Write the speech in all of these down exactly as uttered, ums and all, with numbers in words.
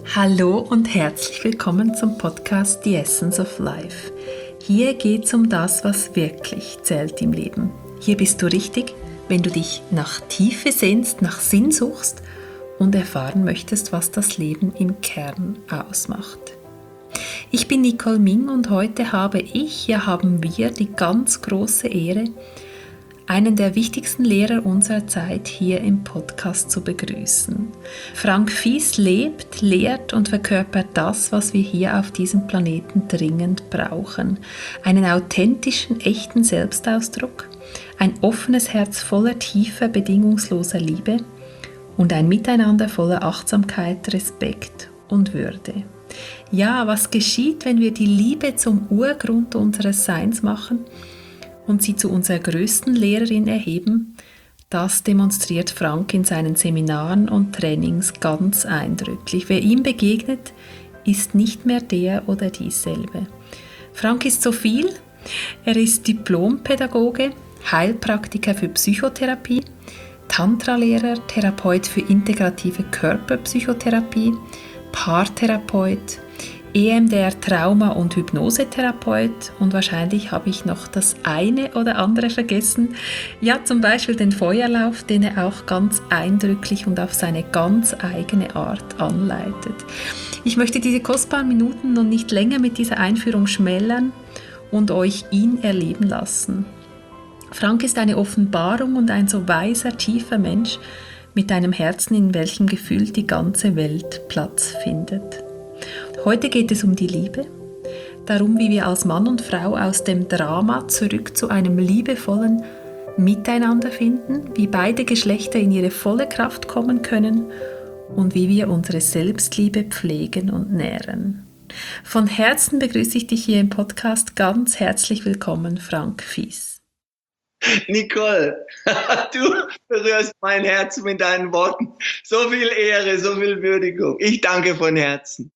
Hallo und herzlich willkommen zum Podcast The Essence of Life. Hier geht es um das, was wirklich zählt im Leben. Hier bist du richtig, wenn du dich nach Tiefe sehnst, nach Sinn suchst und erfahren möchtest, was das Leben im Kern ausmacht. Ich bin Nicole Ming und heute habe ich, ja haben wir die ganz große Ehre, einen der wichtigsten Lehrer unserer Zeit hier im Podcast zu begrüßen. Frank Fies lebt, lehrt und verkörpert das, was wir hier auf diesem Planeten dringend brauchen. Einen authentischen, echten Selbstausdruck, ein offenes Herz voller tiefer, bedingungsloser Liebe und ein Miteinander voller Achtsamkeit, Respekt und Würde. Ja, was geschieht, wenn wir die Liebe zum Urgrund unseres Seins machen und sie zu unserer größten Lehrerin erheben? Das demonstriert Frank in seinen Seminaren und Trainings ganz eindrücklich. Wer ihm begegnet, ist nicht mehr der oder dieselbe. Frank ist so viel. Er ist Diplompädagoge, Heilpraktiker für Psychotherapie, Tantra-Lehrer, Therapeut für integrative Körperpsychotherapie, Paartherapeut, E M D R Trauma- und Hypnosetherapeut und wahrscheinlich habe ich noch das eine oder andere vergessen. Ja, zum Beispiel den Feuerlauf, den er auch ganz eindrücklich und auf seine ganz eigene Art anleitet. Ich möchte diese kostbaren Minuten noch nicht länger mit dieser Einführung schmälern und euch ihn erleben lassen. Frank ist eine Offenbarung und ein so weiser, tiefer Mensch mit einem Herzen, in welchem Gefühl die ganze Welt Platz findet. Heute geht es um die Liebe, darum, wie wir als Mann und Frau aus dem Drama zurück zu einem liebevollen Miteinander finden, wie beide Geschlechter in ihre volle Kraft kommen können und wie wir unsere Selbstliebe pflegen und nähren. Von Herzen begrüße ich dich hier im Podcast. Ganz herzlich willkommen, Frank Fies. Nicole, du berührst mein Herz mit deinen Worten. So viel Ehre, so viel Würdigung. Ich danke von Herzen.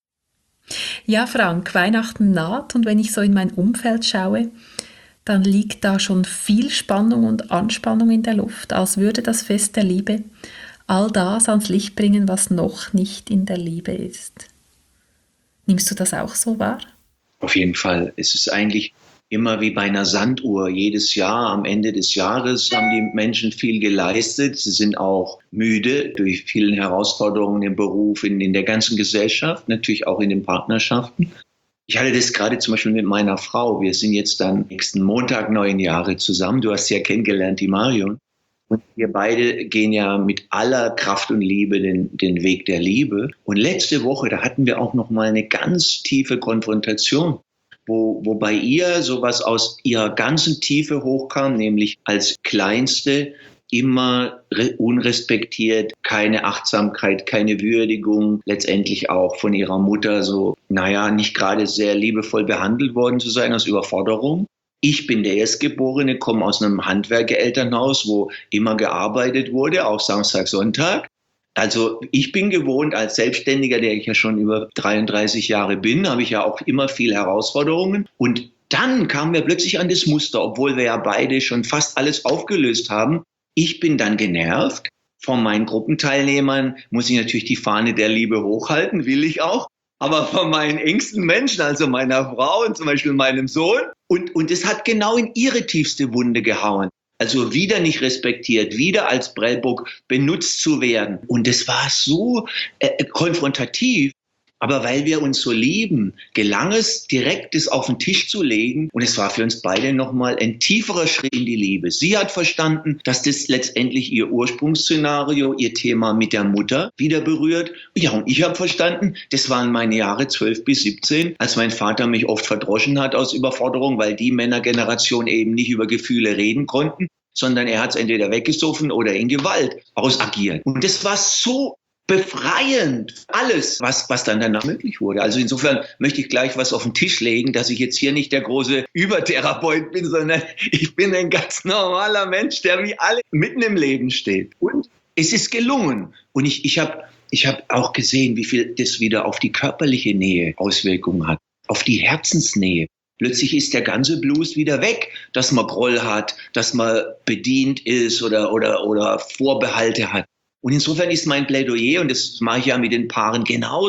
Ja, Frank, Weihnachten naht und wenn ich so in mein Umfeld schaue, dann liegt da schon viel Spannung und Anspannung in der Luft, als würde das Fest der Liebe all das ans Licht bringen, was noch nicht in der Liebe ist. Nimmst du das auch so wahr? Auf jeden Fall. Es ist eigentlich immer wie bei einer Sanduhr. Jedes Jahr, am Ende des Jahres, haben die Menschen viel geleistet. Sie sind auch müde durch vielen Herausforderungen im Beruf, in, in der ganzen Gesellschaft, natürlich auch in den Partnerschaften. Ich hatte das gerade zum Beispiel mit meiner Frau. Wir sind jetzt dann nächsten Montag neun Jahre zusammen. Du hast sie ja kennengelernt, die Marion. Und wir beide gehen ja mit aller Kraft und Liebe den, den Weg der Liebe. Und letzte Woche, da hatten wir auch noch mal eine ganz tiefe Konfrontation, Wo, wo bei ihr sowas aus ihrer ganzen Tiefe hochkam, nämlich als Kleinste immer re- unrespektiert, keine Achtsamkeit, keine Würdigung, letztendlich auch von ihrer Mutter so, naja, nicht gerade sehr liebevoll behandelt worden zu sein, aus Überforderung. Ich bin der Erstgeborene, komme aus einem Handwerkerelternhaus, wo immer gearbeitet wurde, auch Samstag, Sonntag. Also ich bin gewohnt als Selbstständiger, der ich ja schon über dreiunddreißig Jahre bin, habe ich ja auch immer viele Herausforderungen. Und dann kamen wir plötzlich an das Muster, obwohl wir ja beide schon fast alles aufgelöst haben. Ich bin dann genervt. Von meinen Gruppenteilnehmern muss ich natürlich die Fahne der Liebe hochhalten, will ich auch. Aber von meinen engsten Menschen, also meiner Frau und zum Beispiel meinem Sohn. Und, und es hat genau in ihre tiefste Wunde gehauen. Also wieder nicht respektiert, wieder als Prellbock benutzt zu werden. Und es war so äh, konfrontativ. Aber weil wir uns so lieben, gelang es, direkt das auf den Tisch zu legen. Und es war für uns beide nochmal ein tieferer Schritt in die Liebe. Sie hat verstanden, dass das letztendlich ihr Ursprungsszenario, ihr Thema mit der Mutter wieder berührt. Ja, und ich habe verstanden, das waren meine Jahre zwölf bis siebzehn, als mein Vater mich oft verdroschen hat aus Überforderung, weil die Männergeneration eben nicht über Gefühle reden konnten, sondern er hat es entweder weggesoffen oder in Gewalt ausagiert. Und das war so befreiend, alles, was, was dann danach möglich wurde. Also insofern möchte ich gleich was auf den Tisch legen, dass ich jetzt hier nicht der große Übertherapeut bin, sondern ich bin ein ganz normaler Mensch, der wie alle mitten im Leben steht. Und es ist gelungen. Und ich, ich habe ich hab auch gesehen, wie viel das wieder auf die körperliche Nähe Auswirkungen hat, auf die Herzensnähe. Plötzlich ist der ganze Blues wieder weg, dass man Groll hat, dass man bedient ist oder, oder, oder Vorbehalte hat. Und insofern ist mein Plädoyer, und das mache ich ja mit den Paaren genauso,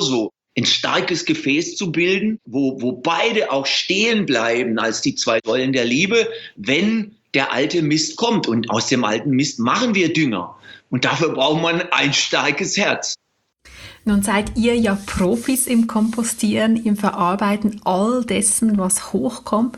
ein starkes Gefäß zu bilden, wo, wo beide auch stehen bleiben als die zwei Säulen der Liebe, wenn der alte Mist kommt. Und aus dem alten Mist machen wir Dünger. Und dafür braucht man ein starkes Herz. Nun seid ihr ja Profis im Kompostieren, im Verarbeiten all dessen, was hochkommt.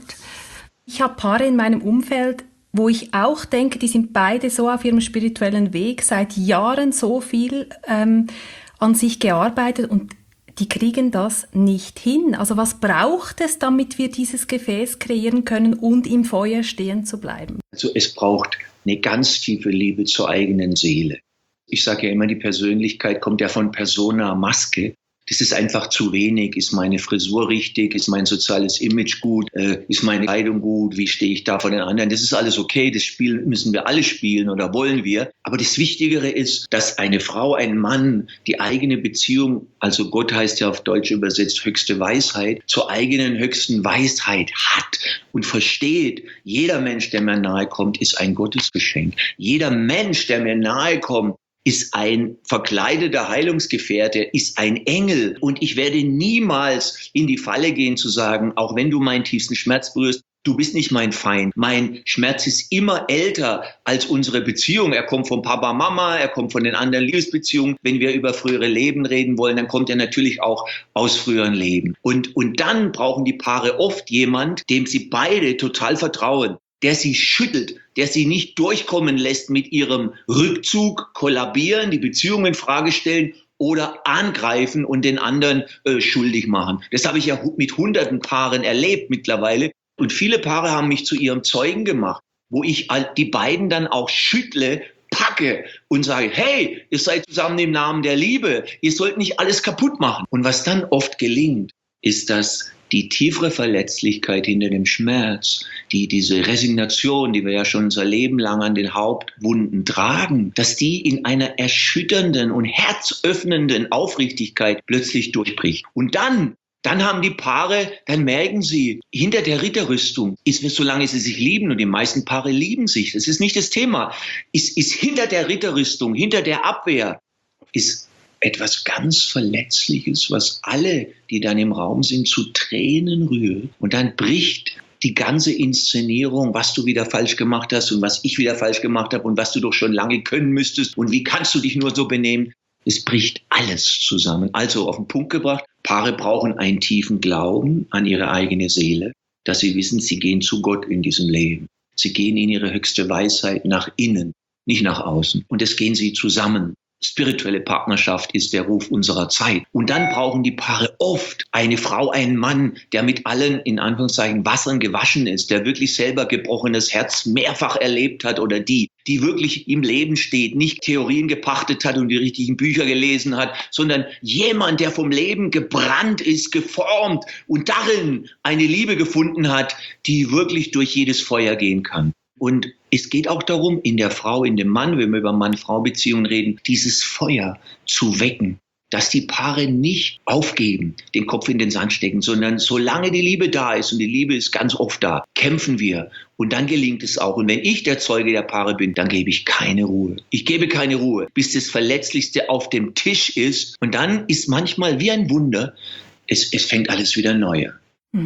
Ich habe Paare in meinem Umfeld, wo ich auch denke, die sind beide so auf ihrem spirituellen Weg, seit Jahren so viel ähm, an sich gearbeitet und die kriegen das nicht hin. Also was braucht es, damit wir dieses Gefäß kreieren können und im Feuer stehen zu bleiben? Also es braucht eine ganz tiefe Liebe zur eigenen Seele. Ich sage ja immer, die Persönlichkeit kommt ja von Persona, Maske. Das ist einfach zu wenig. Ist meine Frisur richtig? Ist mein soziales Image gut? Äh, ist meine Kleidung gut? Wie stehe ich da vor den anderen? Das ist alles okay. Das Spiel müssen wir alle spielen oder wollen wir. Aber das Wichtigere ist, dass eine Frau, ein Mann die eigene Beziehung, also Gott heißt ja auf Deutsch übersetzt höchste Weisheit, zur eigenen höchsten Weisheit hat und versteht, jeder Mensch, der mir nahe kommt, ist ein Gottesgeschenk. Jeder Mensch, der mir nahe kommt, ist ein verkleideter Heilungsgefährte, ist ein Engel. Und ich werde niemals in die Falle gehen zu sagen, auch wenn du meinen tiefsten Schmerz berührst, du bist nicht mein Feind. Mein Schmerz ist immer älter als unsere Beziehung. Er kommt von Papa, Mama, er kommt von den anderen Liebesbeziehungen. Wenn wir über frühere Leben reden wollen, dann kommt er natürlich auch aus früheren Leben. Und, und dann brauchen die Paare oft jemand, dem sie beide total vertrauen, der sie schüttelt, der sie nicht durchkommen lässt mit ihrem Rückzug, kollabieren, die Beziehung in Frage stellen oder angreifen und den anderen äh, schuldig machen. Das habe ich ja mit hunderten Paaren erlebt mittlerweile. Und viele Paare haben mich zu ihrem Zeugen gemacht, wo ich die beiden dann auch schüttle, packe und sage, hey, ihr seid zusammen im Namen der Liebe, ihr sollt nicht alles kaputt machen. Und was dann oft gelingt, ist, dass die tiefere Verletzlichkeit hinter dem Schmerz, die diese Resignation, die wir ja schon unser Leben lang an den Hauptwunden tragen, dass die in einer erschütternden und herzöffnenden Aufrichtigkeit plötzlich durchbricht. Und dann, dann haben die Paare, dann merken sie, hinter der Ritterrüstung ist, solange sie sich lieben, und die meisten Paare lieben sich, das ist nicht das Thema, ist, ist hinter der Ritterrüstung, hinter der Abwehr, ist etwas ganz Verletzliches, was alle, die dann im Raum sind, zu Tränen rührt. Und dann bricht die ganze Inszenierung, was du wieder falsch gemacht hast und was ich wieder falsch gemacht habe und was du doch schon lange können müsstest und wie kannst du dich nur so benehmen. Es bricht alles zusammen. Also auf den Punkt gebracht, Paare brauchen einen tiefen Glauben an ihre eigene Seele, dass sie wissen, sie gehen zu Gott in diesem Leben. Sie gehen in ihre höchste Weisheit nach innen, nicht nach außen. Und das gehen sie zusammen. Spirituelle Partnerschaft ist der Ruf unserer Zeit. Und dann brauchen die Paare oft eine Frau, einen Mann, der mit allen, in Anführungszeichen, Wassern gewaschen ist, der wirklich selber gebrochenes Herz mehrfach erlebt hat oder die, die wirklich im Leben steht, nicht Theorien gepachtet hat und die richtigen Bücher gelesen hat, sondern jemand, der vom Leben gebrannt ist, geformt und darin eine Liebe gefunden hat, die wirklich durch jedes Feuer gehen kann. Und es geht auch darum, in der Frau, in dem Mann, wenn wir über Mann-Frau-Beziehungen reden, dieses Feuer zu wecken, dass die Paare nicht aufgeben, den Kopf in den Sand stecken, sondern solange die Liebe da ist, und die Liebe ist ganz oft da, kämpfen wir. Und dann gelingt es auch. Und wenn ich der Zeuge der Paare bin, dann gebe ich keine Ruhe. Ich gebe keine Ruhe, bis das Verletzlichste auf dem Tisch ist. Und dann ist manchmal wie ein Wunder, es, es fängt alles wieder neu an.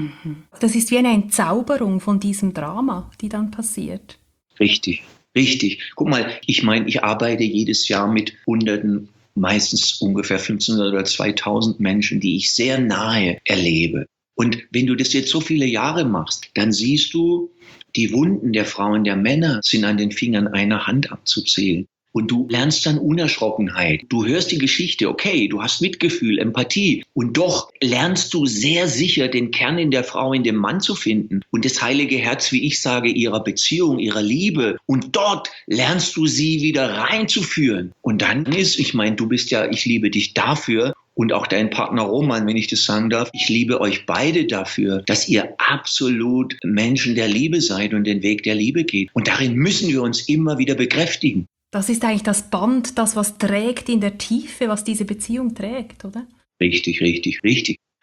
Das ist wie eine Entzauberung von diesem Drama, die dann passiert. Richtig, richtig. Guck mal, ich meine, ich arbeite jedes Jahr mit Hunderten, meistens ungefähr fünfzehnhundert oder zweitausend Menschen, die ich sehr nahe erlebe. Und wenn du das jetzt so viele Jahre machst, dann siehst du, die Wunden der Frauen, der Männer sind an den Fingern einer Hand abzuzählen. Und du lernst dann Unerschrockenheit. Du hörst die Geschichte, okay, du hast Mitgefühl, Empathie. Und doch lernst du sehr sicher, den Kern in der Frau, in dem Mann zu finden. Und das heilige Herz, wie ich sage, ihrer Beziehung, ihrer Liebe. Und dort lernst du sie wieder reinzuführen. Und dann ist, ich meine, du bist ja, ich liebe dich dafür. Und auch dein Partner Roman, wenn ich das sagen darf, ich liebe euch beide dafür, dass ihr absolut Menschen der Liebe seid und den Weg der Liebe geht. Und darin müssen wir uns immer wieder bekräftigen. Das ist eigentlich das Band, das was trägt in der Tiefe, was diese Beziehung trägt, oder? Richtig, richtig, richtig.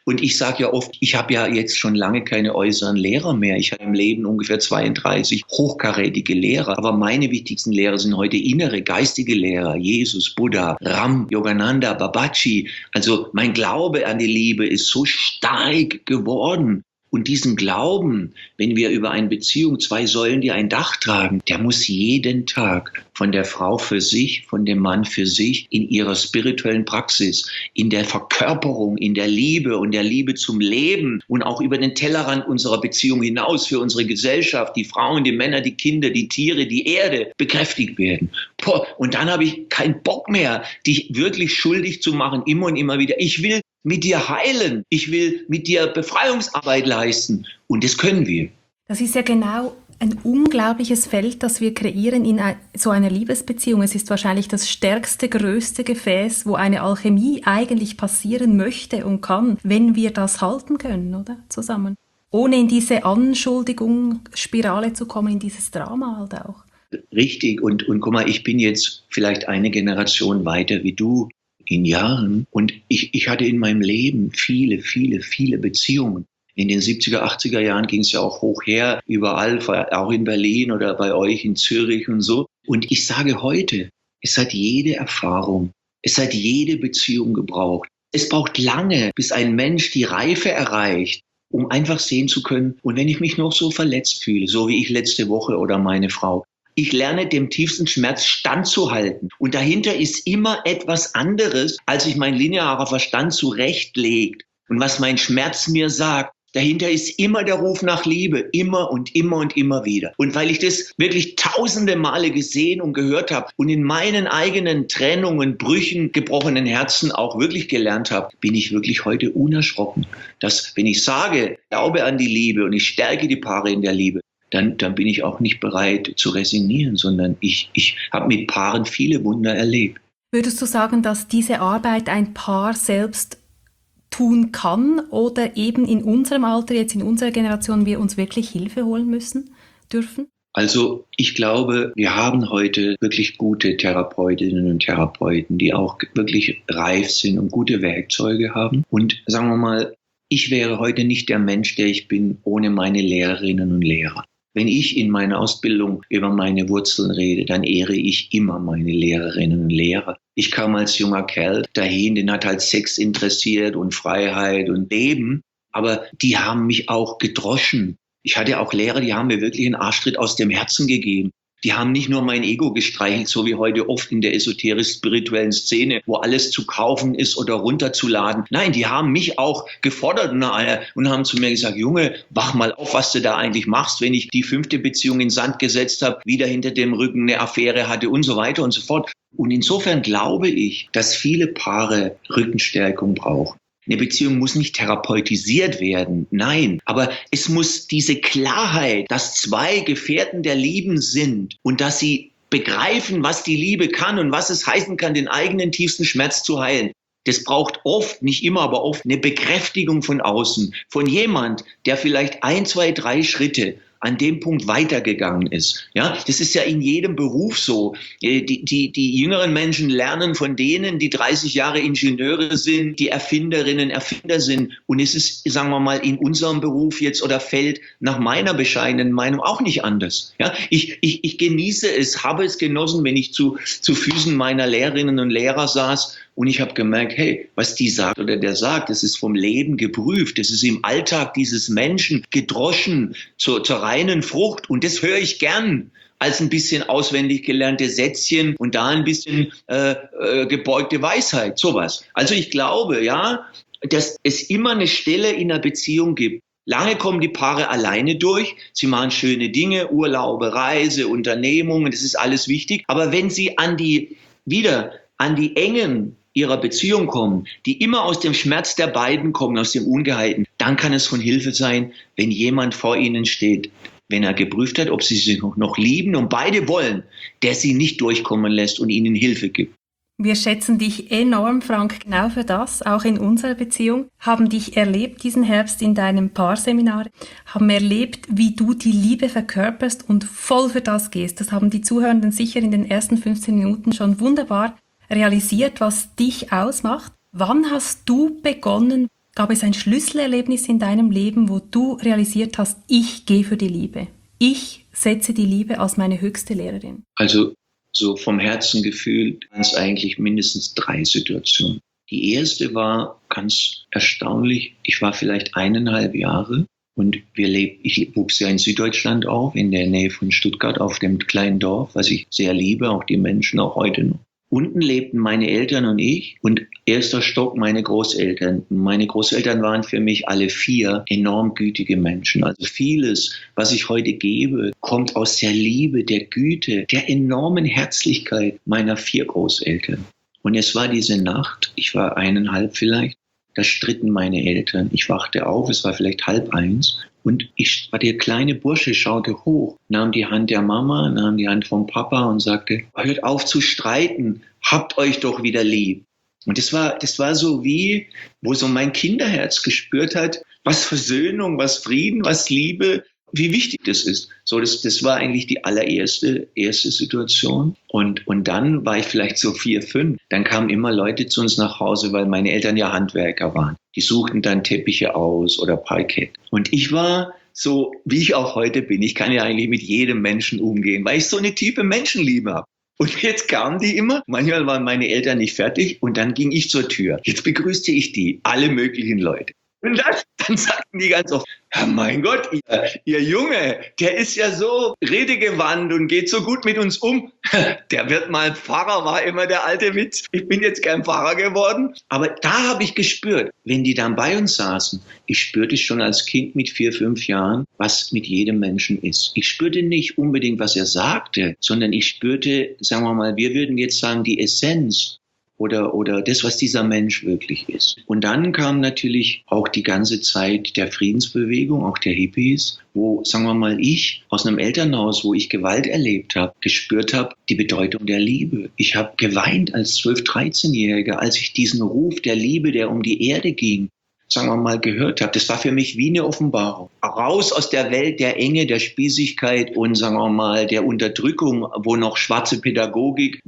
Und ich sage ja oft, ich habe ja jetzt schon lange keine äußeren Lehrer mehr. Ich habe im Leben ungefähr zweiunddreißig hochkarätige Lehrer. Aber meine wichtigsten Lehrer sind heute innere, geistige Lehrer. Jesus, Buddha, Ram, Yogananda, Babaji. Also mein Glaube an die Liebe ist so stark geworden. Und diesen Glauben, wenn wir über eine Beziehung, zwei Säulen, die ein Dach tragen, der muss jeden Tag von der Frau für sich, von dem Mann für sich, in ihrer spirituellen Praxis, in der Verkörperung, in der Liebe und der Liebe zum Leben und auch über den Tellerrand unserer Beziehung hinaus für unsere Gesellschaft, die Frauen, die Männer, die Kinder, die Tiere, die Erde bekräftigt werden. Boah, und dann habe ich keinen Bock mehr, dich wirklich schuldig zu machen, immer und immer wieder. Ich will mit dir heilen. Ich will mit dir Befreiungsarbeit leisten. Und das können wir. Das ist ja genau ein unglaubliches Feld, das wir kreieren in so einer Liebesbeziehung. Es ist wahrscheinlich das stärkste, größte Gefäß, wo eine Alchemie eigentlich passieren möchte und kann, wenn wir das halten können, oder? Zusammen. Ohne in diese Anschuldigungsspirale zu kommen, in dieses Drama halt auch. Richtig. Und, und guck mal, ich bin jetzt vielleicht eine Generation weiter wie du. In Jahren. Und ich, ich hatte in meinem Leben viele, viele, viele Beziehungen. In den siebziger, achtziger Jahren ging es ja auch hoch her, überall, auch in Berlin oder bei euch in Zürich und so. Und ich sage heute, es hat jede Erfahrung, es hat jede Beziehung gebraucht. Es braucht lange, bis ein Mensch die Reife erreicht, um einfach sehen zu können, und wenn ich mich noch so verletzt fühle, so wie ich letzte Woche oder meine Frau, ich lerne dem tiefsten Schmerz standzuhalten. Und dahinter ist immer etwas anderes, als sich mein linearer Verstand zurechtlegt. Und was mein Schmerz mir sagt, dahinter ist immer der Ruf nach Liebe. Immer und immer und immer wieder. Und weil ich das wirklich tausende Male gesehen und gehört habe und in meinen eigenen Trennungen, Brüchen, gebrochenen Herzen auch wirklich gelernt habe, bin ich wirklich heute unerschrocken. Dass, wenn ich sage, glaube an die Liebe und ich stärke die Paare in der Liebe, Dann, dann bin ich auch nicht bereit zu resignieren, sondern ich, ich habe mit Paaren viele Wunder erlebt. Würdest du sagen, dass diese Arbeit ein Paar selbst tun kann oder eben in unserem Alter, jetzt in unserer Generation, wir uns wirklich Hilfe holen müssen, dürfen? Also ich glaube, wir haben heute wirklich gute Therapeutinnen und Therapeuten, die auch wirklich reif sind und gute Werkzeuge haben. Und sagen wir mal, ich wäre heute nicht der Mensch, der ich bin, ohne meine Lehrerinnen und Lehrer. Wenn ich in meiner Ausbildung über meine Wurzeln rede, dann ehre ich immer meine Lehrerinnen und Lehrer. Ich kam als junger Kerl dahin, den hat halt Sex interessiert und Freiheit und Leben, aber die haben mich auch gedroschen. Ich hatte auch Lehrer, die haben mir wirklich einen Arschtritt aus dem Herzen gegeben. Die haben nicht nur mein Ego gestreichelt, so wie heute oft in der esoterisch-spirituellen Szene, wo alles zu kaufen ist oder runterzuladen. Nein, die haben mich auch gefordert und haben zu mir gesagt, Junge, wach mal auf, was du da eigentlich machst, wenn ich die fünfte Beziehung in Sand gesetzt habe, wieder hinter dem Rücken eine Affäre hatte und so weiter und so fort. Und insofern glaube ich, dass viele Paare Rückenstärkung brauchen. Eine Beziehung muss nicht therapeutisiert werden, nein, aber es muss diese Klarheit, dass zwei Gefährten der Lieben sind und dass sie begreifen, was die Liebe kann und was es heißen kann, den eigenen tiefsten Schmerz zu heilen. Das braucht oft, nicht immer, aber oft eine Bekräftigung von außen, von jemand, der vielleicht ein, zwei, drei Schritte an dem Punkt weitergegangen ist. Ja, das ist ja in jedem Beruf so. Die, die, die jüngeren Menschen lernen von denen, die dreißig Jahre Ingenieure sind, die Erfinderinnen, Erfinder sind. Und es ist, sagen wir mal, in unserem Beruf jetzt oder Feld nach meiner bescheidenen Meinung auch nicht anders. Ja, ich, ich, ich genieße es, habe es genossen, wenn ich zu, zu Füßen meiner Lehrerinnen und Lehrer saß. Und ich habe gemerkt, hey, was die sagt oder der sagt, das ist vom Leben geprüft. Das ist im Alltag dieses Menschen gedroschen zur, zur reinen Frucht. Und das höre ich gern als ein bisschen auswendig gelernte Sätzchen und da ein bisschen äh, äh, gebeugte Weisheit, sowas. Also ich glaube, ja, dass es immer eine Stelle in einer Beziehung gibt. Lange kommen die Paare alleine durch. Sie machen schöne Dinge, Urlaube, Reise, Unternehmungen, das ist alles wichtig. Aber wenn sie an die, wieder an die Engen ihrer Beziehung kommen, die immer aus dem Schmerz der beiden kommen, aus dem Ungeheilten, dann kann es von Hilfe sein, wenn jemand vor ihnen steht, wenn er geprüft hat, ob sie sich noch lieben und beide wollen, der sie nicht durchkommen lässt und ihnen Hilfe gibt. Wir schätzen dich enorm, Frank, genau für das, auch in unserer Beziehung, haben dich erlebt diesen Herbst in deinem Paarseminar, haben erlebt, wie du die Liebe verkörperst und voll für das gehst. Das haben die Zuhörenden sicher in den ersten fünfzehn Minuten schon wunderbar realisiert, was dich ausmacht. Wann hast du begonnen, Gab es ein Schlüsselerlebnis in deinem Leben, wo du realisiert hast, ich gehe für die Liebe? Ich setze die Liebe als meine höchste Lehrerin. Also so vom Herzen gefühlt waren es eigentlich mindestens drei Situationen. Die erste war ganz erstaunlich. Ich war vielleicht eineinhalb Jahre und wir leb, ich wuchs ja in Süddeutschland auf, in der Nähe von Stuttgart, auf dem kleinen Dorf, was ich sehr liebe, auch die Menschen, auch heute noch. Unten lebten meine Eltern und ich und erster Stock meine Großeltern. Meine Großeltern waren für mich alle vier enorm gütige Menschen. Also vieles, was ich heute gebe, kommt aus der Liebe, der Güte, der enormen Herzlichkeit meiner vier Großeltern. Und es war diese Nacht, ich war eineinhalb vielleicht, da stritten meine Eltern. Ich wachte auf, es war vielleicht halb eins. Und ich war der kleine Bursche, schaute hoch, nahm die Hand der Mama, nahm die Hand vom Papa und sagte, hört auf zu streiten, habt euch doch wieder lieb. Und das war, das war so wie, wo so mein Kinderherz gespürt hat, was Versöhnung, was Frieden, was Liebe, wie wichtig das ist. So, das, das war eigentlich die allererste erste Situation. Und, und dann war ich vielleicht so vier, fünf. Dann kamen immer Leute zu uns nach Hause, weil meine Eltern ja Handwerker waren. Die suchten dann Teppiche aus oder Parkett. Und ich war so, wie ich auch heute bin. Ich kann ja eigentlich mit jedem Menschen umgehen, weil ich so eine tiefe Menschenliebe habe. Und jetzt kamen die immer, manchmal waren meine Eltern nicht fertig und dann ging ich zur Tür. Jetzt begrüßte ich die, alle möglichen Leute. Und dann, dann sagten die ganz oft, ja, mein Gott, ihr, ihr Junge, der ist ja so redegewandt und geht so gut mit uns um. Der wird mal Pfarrer, war immer der alte Witz. Ich bin jetzt kein Pfarrer geworden. Aber da habe ich gespürt, wenn die dann bei uns saßen, ich spürte schon als Kind mit vier, fünf Jahren, was mit jedem Menschen ist. Ich spürte nicht unbedingt, was er sagte, sondern ich spürte, sagen wir mal, wir würden jetzt sagen, die Essenz. Oder, oder das, was dieser Mensch wirklich ist. Und dann kam natürlich auch die ganze Zeit der Friedensbewegung, auch der Hippies, wo, sagen wir mal, ich aus einem Elternhaus, wo ich Gewalt erlebt habe, gespürt habe, die Bedeutung der Liebe. Ich habe geweint als zwölf-, dreizehnjähriger, als ich diesen Ruf der Liebe, der um die Erde ging, sagen wir mal, gehört habe. Das war für mich wie eine Offenbarung. Raus aus der Welt der Enge, der Spießigkeit und, sagen wir mal, der Unterdrückung, wo noch schwarze Pädagogik,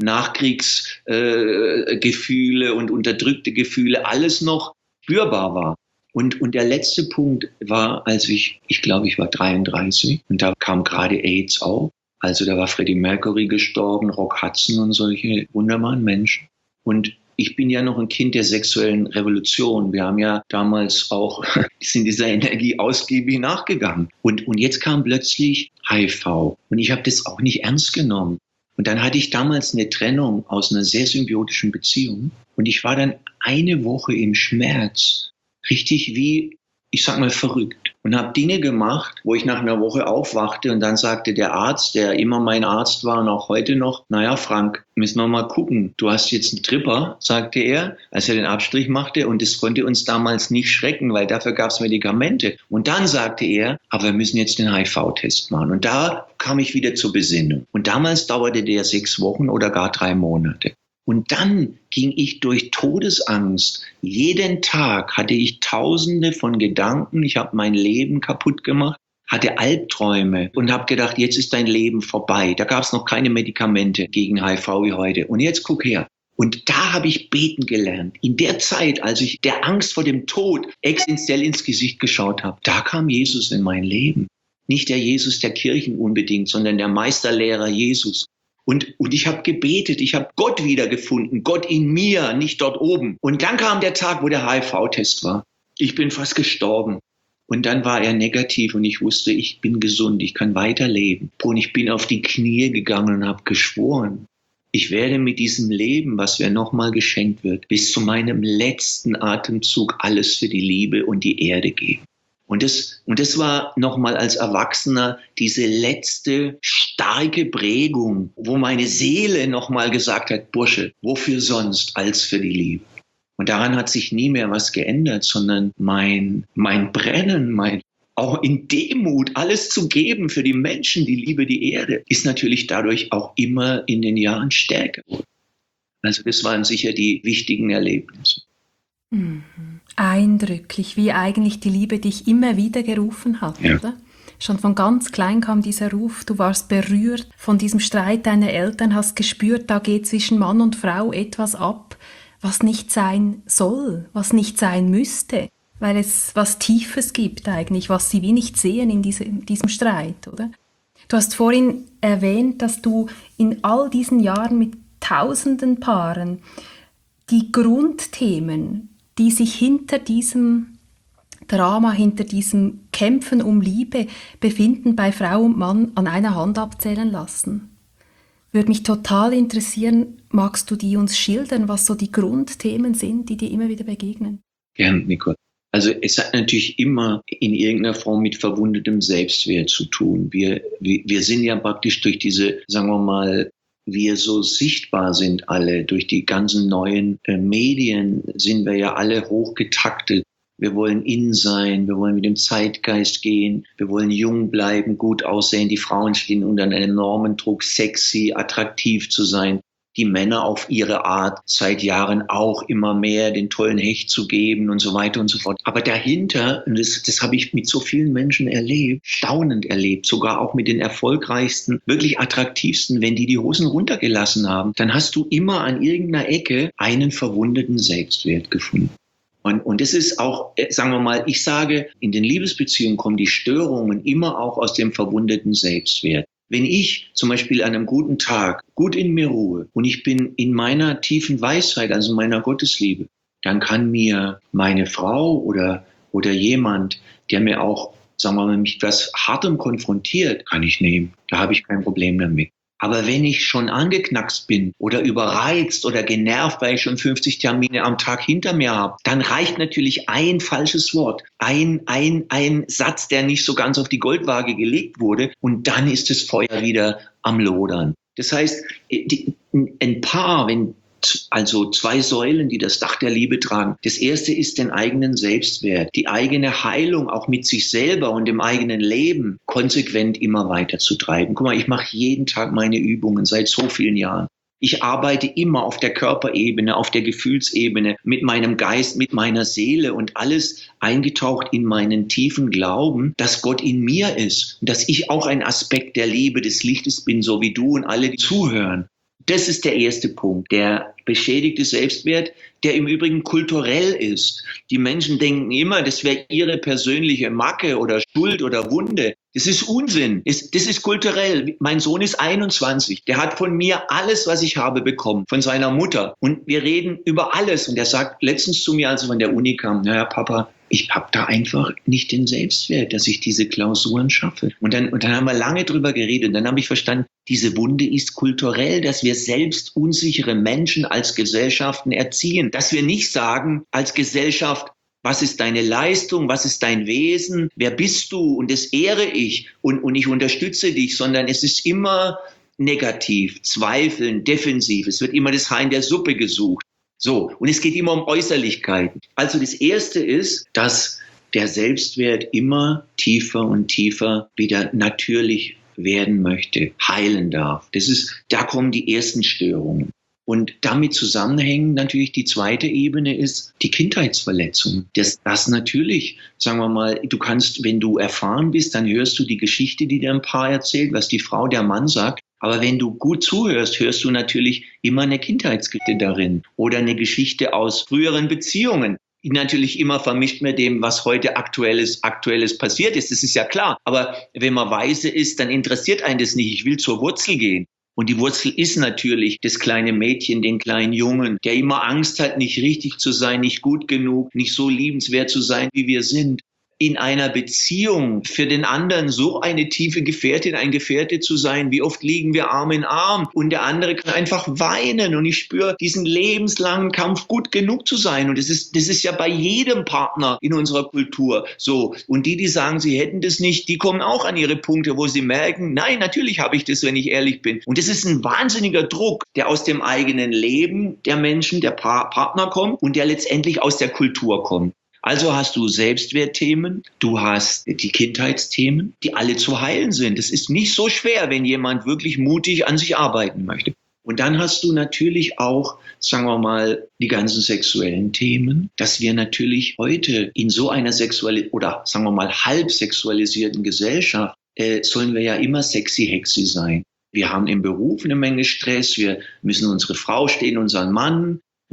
Nachkriegsgefühle äh, und unterdrückte Gefühle, alles noch spürbar war. Und, und der letzte Punkt war, als ich, ich glaube, ich war dreiunddreißig und da kam gerade AIDS auf. Also da war Freddie Mercury gestorben, Rock Hudson und solche wunderbaren Menschen. Und ich bin ja noch ein Kind der sexuellen Revolution. Wir haben ja damals auch sind dieser Energie ausgiebig nachgegangen. Und, und jetzt kam plötzlich H I V. Und ich habe das auch nicht ernst genommen. Und dann hatte ich damals eine Trennung aus einer sehr symbiotischen Beziehung. Und ich war dann eine Woche im Schmerz. Richtig wie, ich sag mal, verrückt. Und habe Dinge gemacht, wo ich nach einer Woche aufwachte und dann sagte der Arzt, der immer mein Arzt war und auch heute noch, naja, Frank, müssen wir mal gucken. Du hast jetzt einen Tripper, sagte er, als er den Abstrich machte. Und das konnte uns damals nicht schrecken, weil dafür gab es Medikamente. Und dann sagte er, aber wir müssen jetzt den H I V-Test machen. Und da kam ich wieder zur Besinnung. Und damals dauerte der sechs Wochen oder gar drei Monate. Und dann ging ich durch Todesangst. Jeden Tag hatte ich Tausende von Gedanken. Ich habe mein Leben kaputt gemacht, hatte Albträume und habe gedacht, jetzt ist dein Leben vorbei. Da gab es noch keine Medikamente gegen H I V wie heute. Und jetzt guck her. Und da habe ich beten gelernt. In der Zeit, als ich der Angst vor dem Tod existenziell ins Gesicht geschaut habe, da kam Jesus in mein Leben. Nicht der Jesus der Kirchen unbedingt, sondern der Meisterlehrer Jesus. Und, und ich habe gebetet, ich habe Gott wiedergefunden, Gott in mir, nicht dort oben. Und dann kam der Tag, wo der H I V-Test war. Ich bin fast gestorben. Und dann war er negativ und ich wusste, ich bin gesund, ich kann weiterleben. Und ich bin auf die Knie gegangen und habe geschworen, ich werde mit diesem Leben, was mir nochmal geschenkt wird, bis zu meinem letzten Atemzug alles für die Liebe und die Erde geben. Und das, und das war nochmal als Erwachsener diese letzte starke Prägung, wo meine Seele nochmal gesagt hat, Bursche, wofür sonst als für die Liebe? Und daran hat sich nie mehr was geändert, sondern mein, mein Brennen, mein auch in Demut alles zu geben für die Menschen, die Liebe, die Erde, ist natürlich dadurch auch immer in den Jahren stärker geworden. Also das waren sicher die wichtigen Erlebnisse. Mhm. Eindrücklich, wie eigentlich die Liebe dich immer wieder gerufen hat, ja. Oder? Schon von ganz klein kam dieser Ruf, du warst berührt von diesem Streit deiner Eltern, hast gespürt, da geht zwischen Mann und Frau etwas ab, was nicht sein soll, was nicht sein müsste. weil es was Tiefes gibt eigentlich, was sie wie nicht sehen in diesem, diesem Streit, oder? Du hast vorhin erwähnt, dass du in all diesen Jahren mit tausenden Paaren die Grundthemen, die sich hinter diesem Drama, hinter diesem Kämpfen um Liebe befinden, bei Frau und Mann an einer Hand abzählen lassen. Würde mich total interessieren, magst du die uns schildern, was so die Grundthemen sind, die dir immer wieder begegnen? Gern, Nicole. Also es hat natürlich immer in irgendeiner Form mit verwundetem Selbstwert zu tun. Wir, wir, wir sind ja praktisch durch diese, sagen wir mal, wir so sichtbar sind alle, durch die ganzen neuen äh, Medien sind wir ja alle hochgetaktet. Wir wollen in sein, wir wollen mit dem Zeitgeist gehen, wir wollen jung bleiben, gut aussehen. Die Frauen stehen unter einem enormen Druck, sexy, attraktiv zu sein. Die Männer auf ihre Art seit Jahren auch immer mehr den tollen Hecht zu geben und so weiter und so fort. Aber dahinter, und das, das habe ich mit so vielen Menschen erlebt, staunend erlebt, sogar auch mit den erfolgreichsten, wirklich attraktivsten, wenn die die Hosen runtergelassen haben, dann hast du immer an irgendeiner Ecke einen verwundeten Selbstwert gefunden. Und, und das ist auch, sagen wir mal, ich sage, in den Liebesbeziehungen kommen die Störungen immer auch aus dem verwundeten Selbstwert. Wenn ich zum Beispiel an einem guten Tag gut in mir ruhe und ich bin in meiner tiefen Weisheit, also meiner Gottesliebe, dann kann mir meine Frau oder, oder jemand, der mir auch, sagen wir mal, mich etwas Hartem konfrontiert, kann ich nehmen. Da habe ich kein Problem damit. Aber wenn ich schon angeknackst bin oder überreizt oder genervt, weil ich schon fünfzig Termine am Tag hinter mir habe, dann reicht natürlich ein falsches Wort, ein, ein, ein Satz, der nicht so ganz auf die Goldwaage gelegt wurde, und dann ist das Feuer wieder am Lodern. Das heißt, die, ein Paar, wenn also zwei Säulen, die das Dach der Liebe tragen. Das erste ist den eigenen Selbstwert, die eigene Heilung auch mit sich selber und dem eigenen Leben konsequent immer weiter zu treiben. Guck mal, ich mache jeden Tag meine Übungen seit so vielen Jahren. Ich arbeite immer auf der Körperebene, auf der Gefühlsebene, mit meinem Geist, mit meiner Seele und alles eingetaucht in meinen tiefen Glauben, dass Gott in mir ist und dass ich auch ein Aspekt der Liebe, des Lichtes bin, so wie du und alle, die zuhören. Das ist der erste Punkt, der beschädigte Selbstwert, der im Übrigen kulturell ist. Die Menschen denken immer, das wäre ihre persönliche Macke oder Schuld oder Wunde. Das ist Unsinn. Das ist kulturell. Mein Sohn ist einundzwanzig. Der hat von mir alles, was ich habe, bekommen, von seiner Mutter. Und wir reden über alles. Und er sagt letztens zu mir, als er von der Uni kam, naja, Papa, ich habe da einfach nicht den Selbstwert, dass ich diese Klausuren schaffe. Und dann, und dann haben wir lange drüber geredet. Und dann habe ich verstanden, diese Wunde ist kulturell, dass wir selbst unsichere Menschen als Gesellschaften erziehen. Dass wir nicht sagen, als Gesellschaft, was ist deine Leistung, was ist dein Wesen, wer bist du, und das ehre ich und, und ich unterstütze dich, sondern es ist immer negativ, zweifeln, defensiv. Es wird immer das Haar in der Suppe gesucht. So, und es geht immer um Äußerlichkeiten. Also das Erste ist, dass der Selbstwert immer tiefer und tiefer wieder natürlich werden möchte, heilen darf. Das ist, da kommen die ersten Störungen. Und damit zusammenhängen natürlich die zweite Ebene ist die Kindheitsverletzung. Das, das natürlich, sagen wir mal, du kannst, wenn du erfahren bist, dann hörst du die Geschichte, die dir ein Paar erzählt, was die Frau, der Mann sagt. Aber wenn du gut zuhörst, hörst du natürlich immer eine Kindheitsgeschichte darin oder eine Geschichte aus früheren Beziehungen. Die natürlich immer vermischt mit dem, was heute aktuelles, aktuelles passiert ist. Das ist ja klar. Aber wenn man weise ist, dann interessiert einen das nicht. Ich will zur Wurzel gehen. Und die Wurzel ist natürlich das kleine Mädchen, den kleinen Jungen, der immer Angst hat, nicht richtig zu sein, nicht gut genug, nicht so liebenswert zu sein, wie wir sind. In einer Beziehung für den anderen so eine tiefe Gefährtin, ein Gefährte zu sein. Wie oft liegen wir Arm in Arm und der andere kann einfach weinen und ich spüre diesen lebenslangen Kampf, gut genug zu sein. Und das ist, das ist ja bei jedem Partner in unserer Kultur so. Und die, die sagen, sie hätten das nicht, die kommen auch an ihre Punkte, wo sie merken, nein, natürlich habe ich das, wenn ich ehrlich bin. Und das ist ein wahnsinniger Druck, der aus dem eigenen Leben der Menschen, der pa- Partner kommt und der letztendlich aus der Kultur kommt. Also hast du Selbstwertthemen, du hast die Kindheitsthemen, die alle zu heilen sind. Es ist nicht so schwer, wenn jemand wirklich mutig an sich arbeiten möchte. Und dann hast du natürlich auch, sagen wir mal, die ganzen sexuellen Themen, dass wir natürlich heute in so einer sexuell oder sagen wir mal halb sexualisierten Gesellschaft äh, sollen wir ja immer sexy hexy sein. Wir haben im Beruf eine Menge Stress, wir müssen unsere Frau stehen, unseren Mann.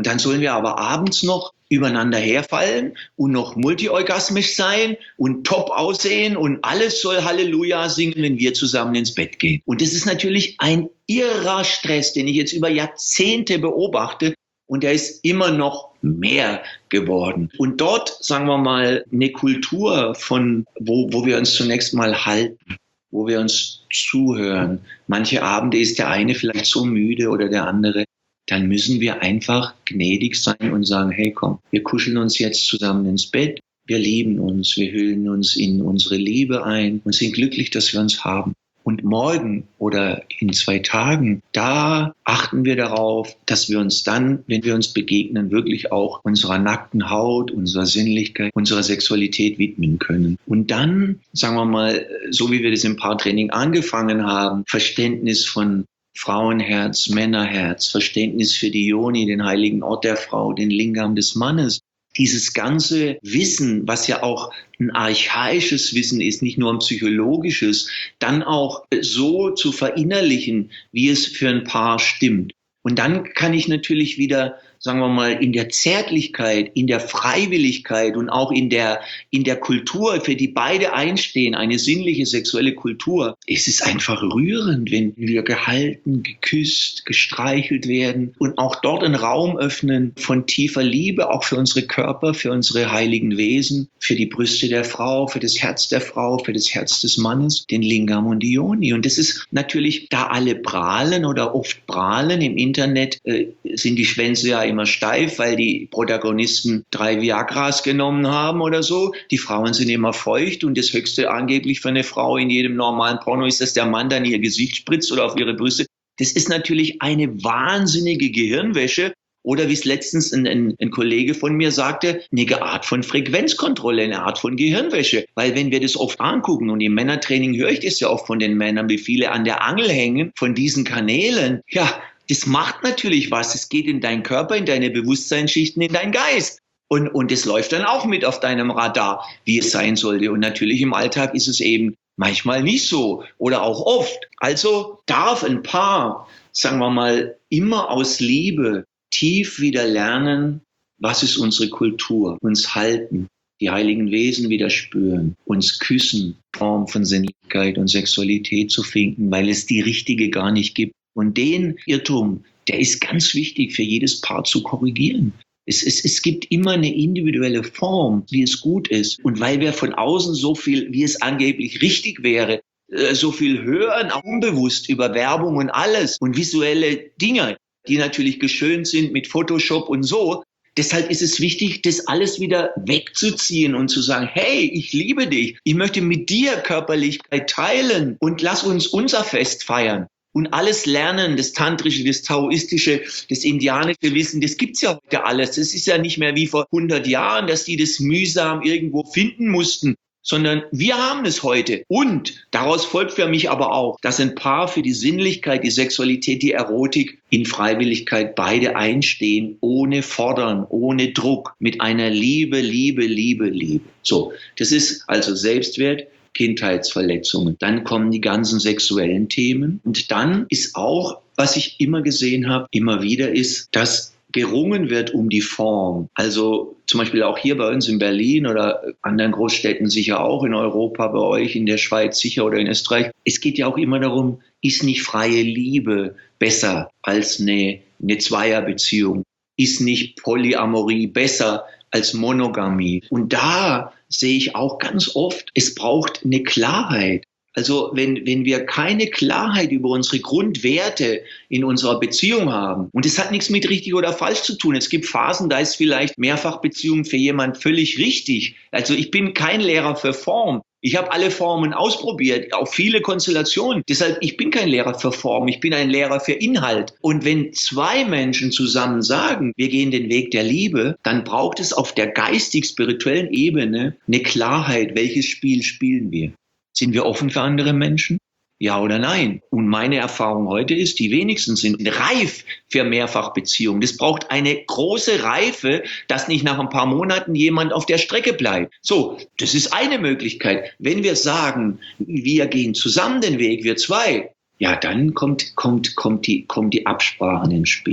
Und dann sollen wir aber abends noch übereinander herfallen und noch multiorgasmisch sein und top aussehen und alles soll Halleluja singen, wenn wir zusammen ins Bett gehen. Und das ist natürlich ein irrer Stress, den ich jetzt über Jahrzehnte beobachte. Und der ist immer noch mehr geworden. Und dort, sagen wir mal, eine Kultur von, wo, wo wir uns zunächst mal halten, wo wir uns zuhören. Manche Abende ist der eine vielleicht so müde oder der andere. Dann müssen wir einfach gnädig sein und sagen, hey komm, wir kuscheln uns jetzt zusammen ins Bett. Wir lieben uns, wir hüllen uns in unsere Liebe ein und sind glücklich, dass wir uns haben. Und morgen oder in zwei Tagen, da achten wir darauf, dass wir uns dann, wenn wir uns begegnen, wirklich auch unserer nackten Haut, unserer Sinnlichkeit, unserer Sexualität widmen können. Und dann, sagen wir mal, so wie wir das im Paartraining angefangen haben, Verständnis von Frauenherz, Männerherz, Verständnis für die Yoni, den heiligen Ort der Frau, den Lingam des Mannes. Dieses ganze Wissen, was ja auch ein archaisches Wissen ist, nicht nur ein psychologisches, dann auch so zu verinnerlichen, wie es für ein Paar stimmt. Und dann kann ich natürlich wieder, sagen wir mal, in der Zärtlichkeit, in der Freiwilligkeit und auch in der, in der Kultur, für die beide einstehen, eine sinnliche sexuelle Kultur. Es ist einfach rührend, wenn wir gehalten, geküsst, gestreichelt werden und auch dort einen Raum öffnen von tiefer Liebe, auch für unsere Körper, für unsere heiligen Wesen, für die Brüste der Frau, für das Herz der Frau, für das Herz des Mannes, den Lingam und die Yoni. Und das ist natürlich, da alle prahlen oder oft prahlen im Internet, äh, sind die Schwänze ja immer steif, weil die Protagonisten drei Viagras genommen haben oder so. Die Frauen sind immer feucht und das Höchste angeblich für eine Frau in jedem normalen Porno ist, dass der Mann dann ihr Gesicht spritzt oder auf ihre Brüste. Das ist natürlich eine wahnsinnige Gehirnwäsche oder wie es letztens ein, ein, ein Kollege von mir sagte, eine Art von Frequenzkontrolle, eine Art von Gehirnwäsche. Weil wenn wir das oft angucken und im Männertraining höre ich das ja oft von den Männern, wie viele an der Angel hängen von diesen Kanälen, ja, das macht natürlich was. Es geht in deinen Körper, in deine Bewusstseinsschichten, in deinen Geist. Und, und es läuft dann auch mit auf deinem Radar, wie es sein sollte. Und natürlich im Alltag ist es eben manchmal nicht so oder auch oft. Also darf ein Paar, sagen wir mal, immer aus Liebe tief wieder lernen, was ist unsere Kultur, uns halten, die heiligen Wesen wieder spüren, uns küssen, Form von Sinnlichkeit und Sexualität zu finden, weil es die richtige gar nicht gibt. Und den Irrtum, der ist ganz wichtig für jedes Paar zu korrigieren. Es, es, es gibt immer eine individuelle Form, wie es gut ist. Und weil wir von außen so viel, wie es angeblich richtig wäre, äh, so viel hören, auch unbewusst über Werbung und alles und visuelle Dinge, die natürlich geschönt sind mit Photoshop und so. Deshalb ist es wichtig, das alles wieder wegzuziehen und zu sagen, hey, ich liebe dich. Ich möchte mit dir Körperlichkeit teilen und lass uns unser Fest feiern. Und alles Lernen, das Tantrische, das Taoistische, das indianische Wissen, das gibt's ja heute alles. Das ist ja nicht mehr wie vor hundert Jahren, dass die das mühsam irgendwo finden mussten, sondern wir haben es heute. Und daraus folgt für mich aber auch, dass ein Paar für die Sinnlichkeit, die Sexualität, die Erotik in Freiwilligkeit beide einstehen, ohne Fordern, ohne Druck, mit einer Liebe, Liebe, Liebe, Liebe. So, das ist also Selbstwert, Kindheitsverletzungen. Dann kommen die ganzen sexuellen Themen. Und dann ist auch, was ich immer gesehen habe, immer wieder ist, dass gerungen wird um die Form. Also zum Beispiel auch hier bei uns in Berlin oder anderen Großstädten sicher auch, in Europa, bei euch, in der Schweiz sicher oder in Österreich. Es geht ja auch immer darum, ist nicht freie Liebe besser als eine, eine Zweierbeziehung? Ist nicht Polyamorie besser als Monogamie? Und da sehe ich auch ganz oft, es braucht eine Klarheit. Also wenn, wenn wir keine Klarheit über unsere Grundwerte in unserer Beziehung haben, und es hat nichts mit richtig oder falsch zu tun. Es gibt Phasen, da ist vielleicht Mehrfachbeziehung für jemand völlig richtig. Also ich bin kein Lehrer für Form. Ich habe alle Formen ausprobiert, auch viele Konstellationen. Deshalb, ich bin kein Lehrer für Form, ich bin ein Lehrer für Inhalt. Und wenn zwei Menschen zusammen sagen, wir gehen den Weg der Liebe, dann braucht es auf der geistig-spirituellen Ebene eine Klarheit, welches Spiel spielen wir. Sind wir offen für andere Menschen? Ja oder nein? Und meine Erfahrung heute ist, die wenigsten sind reif für Mehrfachbeziehungen. Das braucht eine große Reife, dass nicht nach ein paar Monaten jemand auf der Strecke bleibt. So, das ist eine Möglichkeit. Wenn wir sagen, wir gehen zusammen den Weg, wir zwei, ja, dann kommt, kommt, kommt die, kommt die Absprachen ins Spiel.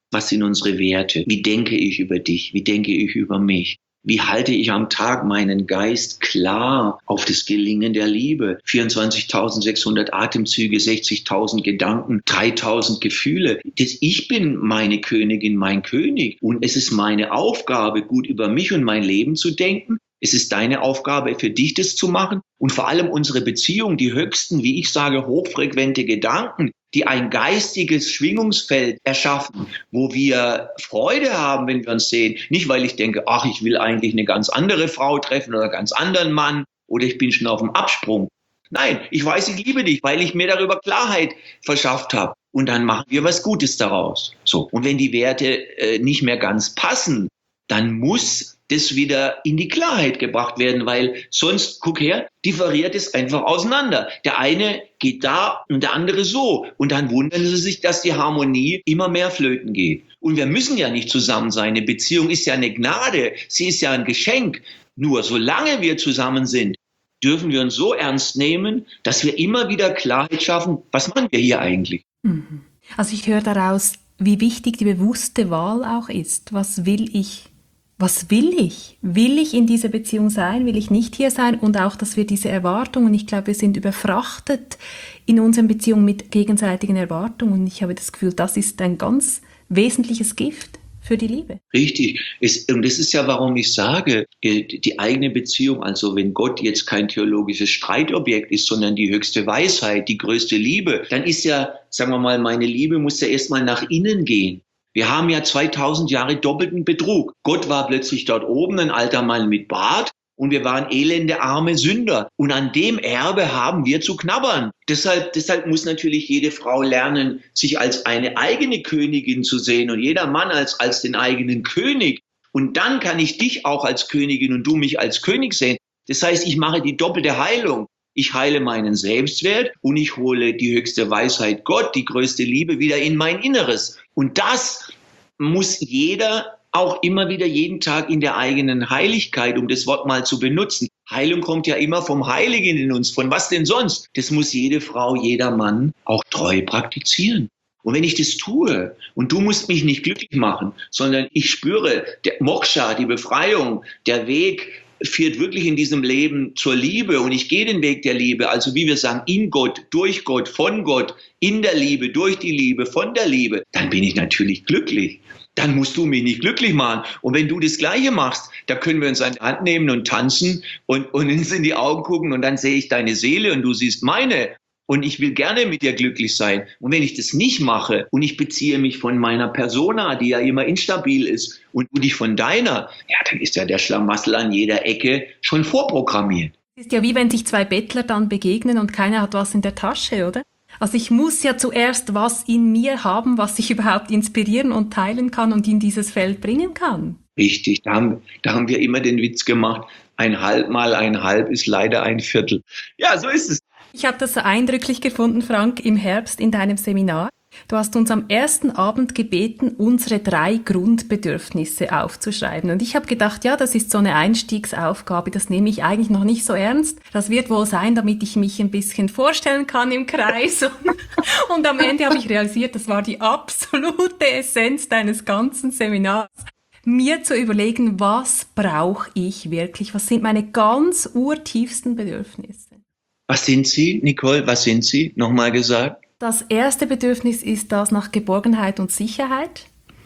Was sind unsere Werte? Wie denke ich über dich? Wie denke ich über mich? Wie halte ich am Tag meinen Geist klar auf das Gelingen der Liebe? vierundzwanzigtausendsechshundert Atemzüge, sechzigtausend Gedanken, dreitausend Gefühle. Das ich bin meine Königin, mein König. Und es ist meine Aufgabe, gut über mich und mein Leben zu denken. Es ist deine Aufgabe, für dich das zu machen. Und vor allem unsere Beziehung, die höchsten, wie ich sage, hochfrequente Gedanken, die ein geistiges Schwingungsfeld erschaffen, wo wir Freude haben, wenn wir uns sehen. Nicht, weil ich denke, ach, ich will eigentlich eine ganz andere Frau treffen oder einen ganz anderen Mann oder ich bin schon auf dem Absprung. Nein, ich weiß, ich liebe dich, weil ich mir darüber Klarheit verschafft habe. Und dann machen wir was Gutes daraus. So. Und wenn die Werte äh, nicht mehr ganz passen, dann muss das wieder in die Klarheit gebracht werden, weil sonst, guck her, differiert es einfach auseinander. Der eine geht da und der andere so. Und dann wundern sie sich, dass die Harmonie immer mehr flöten geht. Und wir müssen ja nicht zusammen sein. Eine Beziehung ist ja eine Gnade. Sie ist ja ein Geschenk. Nur solange wir zusammen sind, dürfen wir uns so ernst nehmen, dass wir immer wieder Klarheit schaffen. Was machen wir hier eigentlich? Also ich höre daraus, wie wichtig die bewusste Wahl auch ist. Was will ich? Was will ich? Will ich in dieser Beziehung sein? Will ich nicht hier sein? Und auch, dass wir diese Erwartungen, ich glaube, wir sind überfrachtet in unseren Beziehungen mit gegenseitigen Erwartungen. Und ich habe das Gefühl, das ist ein ganz wesentliches Gift für die Liebe. Richtig. Es, und das ist ja, warum ich sage, die eigene Beziehung, also wenn Gott jetzt kein theologisches Streitobjekt ist, sondern die höchste Weisheit, die größte Liebe, dann ist ja, sagen wir mal, meine Liebe muss ja erstmal nach innen gehen. Wir haben ja zweitausend Jahre doppelten Betrug. Gott war plötzlich dort oben, ein alter Mann mit Bart, und wir waren elende, arme Sünder. Und an dem Erbe haben wir zu knabbern. Deshalb, deshalb muss natürlich jede Frau lernen, sich als eine eigene Königin zu sehen und jeder Mann als, als den eigenen König. Und dann kann ich dich auch als Königin und du mich als König sehen. Das heißt, ich mache die doppelte Heilung. Ich heile meinen Selbstwert und ich hole die höchste Weisheit Gott, die größte Liebe wieder in mein Inneres. Und das muss jeder auch immer wieder jeden Tag in der eigenen Heiligkeit, um das Wort mal zu benutzen. Heilung kommt ja immer vom Heiligen in uns. Von was denn sonst? Das muss jede Frau, jeder Mann auch treu praktizieren. Und wenn ich das tue, und du musst mich nicht glücklich machen, sondern ich spüre, der Moksha, die Befreiung, der Weg führt wirklich in diesem Leben zur Liebe und ich gehe den Weg der Liebe, also wie wir sagen, in Gott, durch Gott, von Gott, in der Liebe, durch die Liebe, von der Liebe, dann bin ich natürlich glücklich. Dann musst du mich nicht glücklich machen. Und wenn du das Gleiche machst, da können wir uns an die Hand nehmen und tanzen und, und uns in die Augen gucken und dann sehe ich deine Seele und du siehst meine. Und ich will gerne mit dir glücklich sein. Und wenn ich das nicht mache und ich beziehe mich von meiner Persona, die ja immer instabil ist, und du dich von deiner, ja, dann ist ja der Schlamassel an jeder Ecke schon vorprogrammiert. Es ist ja wie wenn sich zwei Bettler dann begegnen und keiner hat was in der Tasche, oder? Also ich muss ja zuerst was in mir haben, was ich überhaupt inspirieren und teilen kann und in dieses Feld bringen kann. Richtig, da haben, da haben wir immer den Witz gemacht, ein Halb mal ein Halb ist leider ein Viertel. Ja, so ist es. Ich habe das so eindrücklich gefunden, Frank, im Herbst in deinem Seminar. Du hast uns am ersten Abend gebeten, unsere drei Grundbedürfnisse aufzuschreiben. Und ich habe gedacht, ja, das ist so eine Einstiegsaufgabe, das nehme ich eigentlich noch nicht so ernst. Das wird wohl sein, damit ich mich ein bisschen vorstellen kann im Kreis. Und am Ende habe ich realisiert, das war die absolute Essenz deines ganzen Seminars. Mir zu überlegen, was brauche ich wirklich? Was sind meine ganz urtiefsten Bedürfnisse? Was sind sie, Nicole? Was sind sie? Nochmal gesagt. Das erste Bedürfnis ist das nach Geborgenheit und Sicherheit.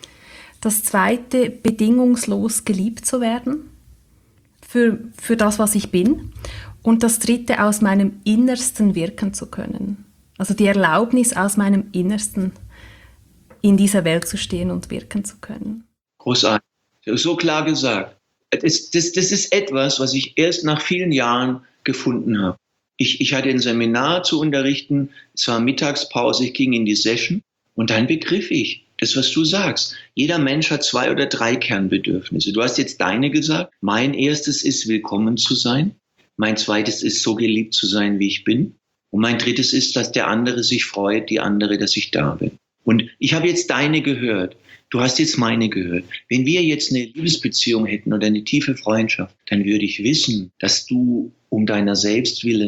Das zweite, bedingungslos geliebt zu werden für, für das, was ich bin. Und das dritte, aus meinem Innersten wirken zu können. Also die Erlaubnis, aus meinem Innersten in dieser Welt zu stehen und wirken zu können. Großartig. So klar gesagt. Das, das, das ist etwas, was ich erst nach vielen Jahren gefunden habe. Ich, ich hatte ein Seminar zu unterrichten, es war Mittagspause, ich ging in die Session und dann begriff ich, das, was du sagst. Jeder Mensch hat zwei oder drei Kernbedürfnisse. Du hast jetzt deine gesagt. Mein erstes ist, willkommen zu sein. Mein zweites ist, so geliebt zu sein, wie ich bin. Und mein drittes ist, dass der andere sich freut, die andere, dass ich da bin. Und ich habe jetzt deine gehört. Du hast jetzt meine gehört. Wenn wir jetzt eine Liebesbeziehung hätten oder eine tiefe Freundschaft, dann würde ich wissen, dass du um deiner selbst willen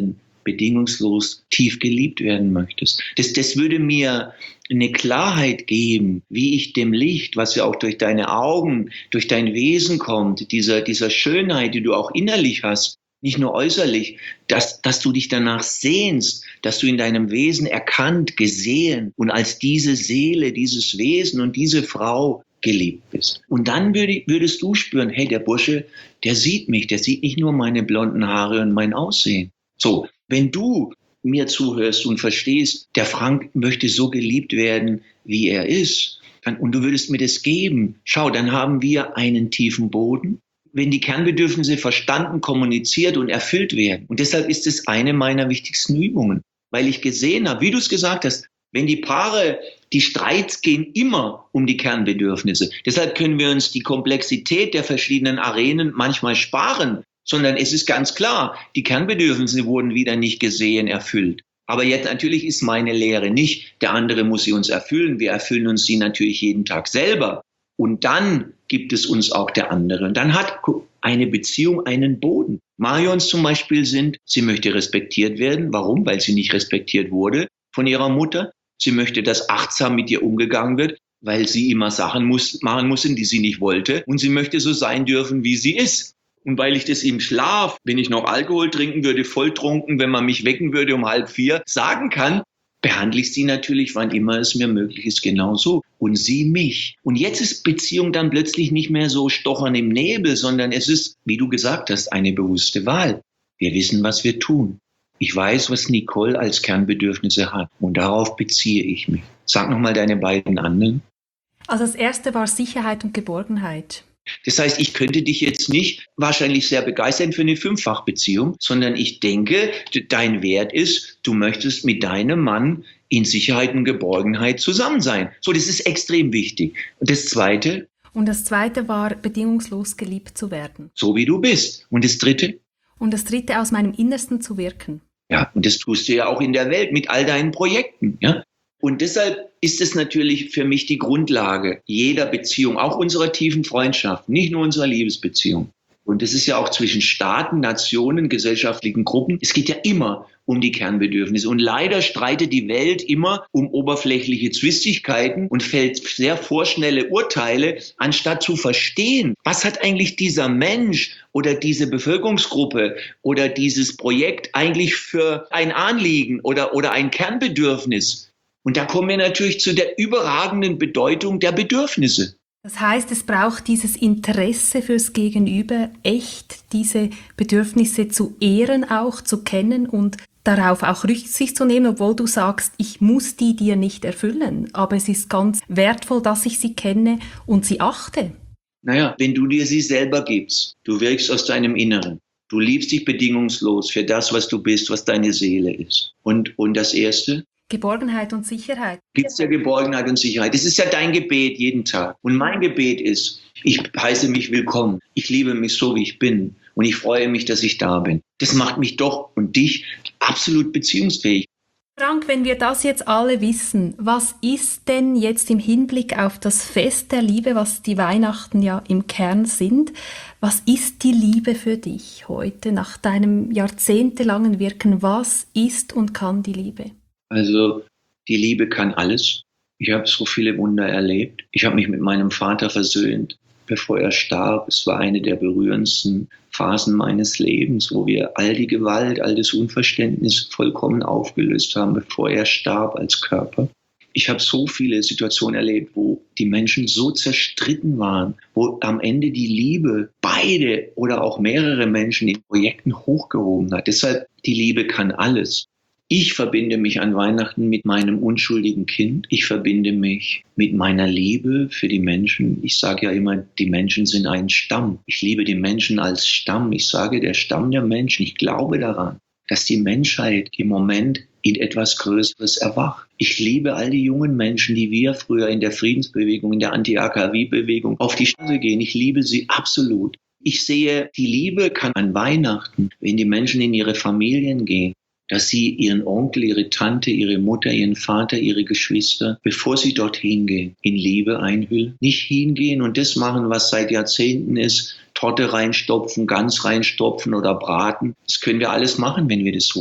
bedingungslos tief geliebt werden möchtest. Das, das würde mir eine Klarheit geben, wie ich dem Licht, was ja auch durch deine Augen, durch dein Wesen kommt, dieser, dieser Schönheit, die du auch innerlich hast, nicht nur äußerlich, dass, dass du dich danach sehnst, dass du in deinem Wesen erkannt, gesehen und als diese Seele, dieses Wesen und diese Frau geliebt bist. Und dann würde, würdest du spüren, hey, der Bursche, der sieht mich, der sieht nicht nur meine blonden Haare und mein Aussehen. So, wenn du mir zuhörst und verstehst, der Frank möchte so geliebt werden, wie er ist, dann, und du würdest mir das geben, schau, dann haben wir einen tiefen Boden, wenn die Kernbedürfnisse verstanden, kommuniziert und erfüllt werden. Und deshalb ist es eine meiner wichtigsten Übungen, weil ich gesehen habe, wie du es gesagt hast, wenn die Paare, die Streits gehen immer um die Kernbedürfnisse. Deshalb können wir uns die Komplexität der verschiedenen Arenen manchmal sparen, sondern es ist ganz klar, die Kernbedürfnisse wurden wieder nicht gesehen, erfüllt. Aber jetzt natürlich ist meine Lehre nicht, der andere muss sie uns erfüllen. Wir erfüllen uns sie natürlich jeden Tag selber. Und dann gibt es uns auch der andere. Und dann hat eine Beziehung einen Boden. Marions zum Beispiel sind, sie möchte respektiert werden. Warum? Weil sie nicht respektiert wurde von ihrer Mutter. Sie möchte, dass achtsam mit ihr umgegangen wird, weil sie immer Sachen muss, machen musste, die sie nicht wollte. Und sie möchte so sein dürfen, wie sie ist. Und weil ich das im Schlaf, wenn ich noch Alkohol trinken würde, volltrunken, wenn man mich wecken würde um halb vier, sagen kann, behandle ich sie natürlich, wann immer es mir möglich ist, genauso. Und sie mich. Und jetzt ist Beziehung dann plötzlich nicht mehr so stochern im Nebel, sondern es ist, wie du gesagt hast, eine bewusste Wahl. Wir wissen, was wir tun. Ich weiß, was Nicole als Kernbedürfnisse hat. Und darauf beziehe ich mich. Sag nochmal deine beiden anderen. Also das erste war Sicherheit und Geborgenheit. Das heißt, ich könnte dich jetzt nicht wahrscheinlich sehr begeistern für eine Fünffachbeziehung, sondern ich denke, dein Wert ist, du möchtest mit deinem Mann in Sicherheit und Geborgenheit zusammen sein. So, das ist extrem wichtig. Und das Zweite? Und das Zweite war, bedingungslos geliebt zu werden. So wie du bist. Und das Dritte? Und das Dritte, aus meinem Innersten zu wirken. Ja, und das tust du ja auch in der Welt mit all deinen Projekten, ja. Und deshalb ist es natürlich für mich die Grundlage jeder Beziehung, auch unserer tiefen Freundschaft, nicht nur unserer Liebesbeziehung. Und das ist ja auch zwischen Staaten, Nationen, gesellschaftlichen Gruppen. Es geht ja immer um die Kernbedürfnisse. Und leider streitet die Welt immer um oberflächliche Zwistigkeiten und fällt sehr vorschnelle Urteile, anstatt zu verstehen, was hat eigentlich dieser Mensch oder diese Bevölkerungsgruppe oder dieses Projekt eigentlich für ein Anliegen oder, oder ein Kernbedürfnis. Und da kommen wir natürlich zu der überragenden Bedeutung der Bedürfnisse. Das heißt, es braucht dieses Interesse fürs Gegenüber, echt diese Bedürfnisse zu ehren, auch zu kennen und darauf auch Rücksicht zu nehmen, obwohl du sagst, ich muss die dir nicht erfüllen. Aber es ist ganz wertvoll, dass ich sie kenne und sie achte. Naja, wenn du dir sie selber gibst, du wirkst aus deinem Inneren. Du liebst dich bedingungslos für das, was du bist, was deine Seele ist. Und, und das Erste? Geborgenheit und Sicherheit. Gibt es ja Geborgenheit und Sicherheit. Das ist ja dein Gebet jeden Tag. Und mein Gebet ist, ich heiße mich willkommen. Ich liebe mich so, wie ich bin. Und ich freue mich, dass ich da bin. Das macht mich doch und dich absolut beziehungsfähig. Frank, wenn wir das jetzt alle wissen, was ist denn jetzt im Hinblick auf das Fest der Liebe, was die Weihnachten ja im Kern sind, was ist die Liebe für dich heute nach deinem jahrzehntelangen Wirken? Was ist und kann die Liebe? Also die Liebe kann alles. Ich habe so viele Wunder erlebt. Ich habe mich mit meinem Vater versöhnt, bevor er starb. Es war eine der berührendsten Phasen meines Lebens, wo wir all die Gewalt, all das Unverständnis vollkommen aufgelöst haben, bevor er starb als Körper. Ich habe so viele Situationen erlebt, wo die Menschen so zerstritten waren, wo am Ende die Liebe beide oder auch mehrere Menschen in Projekten hochgehoben hat. Deshalb, die Liebe kann alles. Ich verbinde mich an Weihnachten mit meinem unschuldigen Kind. Ich verbinde mich mit meiner Liebe für die Menschen. Ich sage ja immer, die Menschen sind ein Stamm. Ich liebe die Menschen als Stamm. Ich sage, der Stamm der Menschen. Ich glaube daran, dass die Menschheit im Moment in etwas Größeres erwacht. Ich liebe all die jungen Menschen, die wir früher in der Friedensbewegung, in der Anti-A K W-Bewegung auf die Straße gehen. Ich liebe sie absolut. Ich sehe, die Liebe kann an Weihnachten, wenn die Menschen in ihre Familien gehen, dass sie ihren Onkel, ihre Tante, ihre Mutter, ihren Vater, ihre Geschwister, bevor sie dorthin gehen, in Liebe einhüllen. Nicht hingehen und das machen, was seit Jahrzehnten ist, Torte reinstopfen, Gans reinstopfen oder braten. Das können wir alles machen, wenn wir das wollen.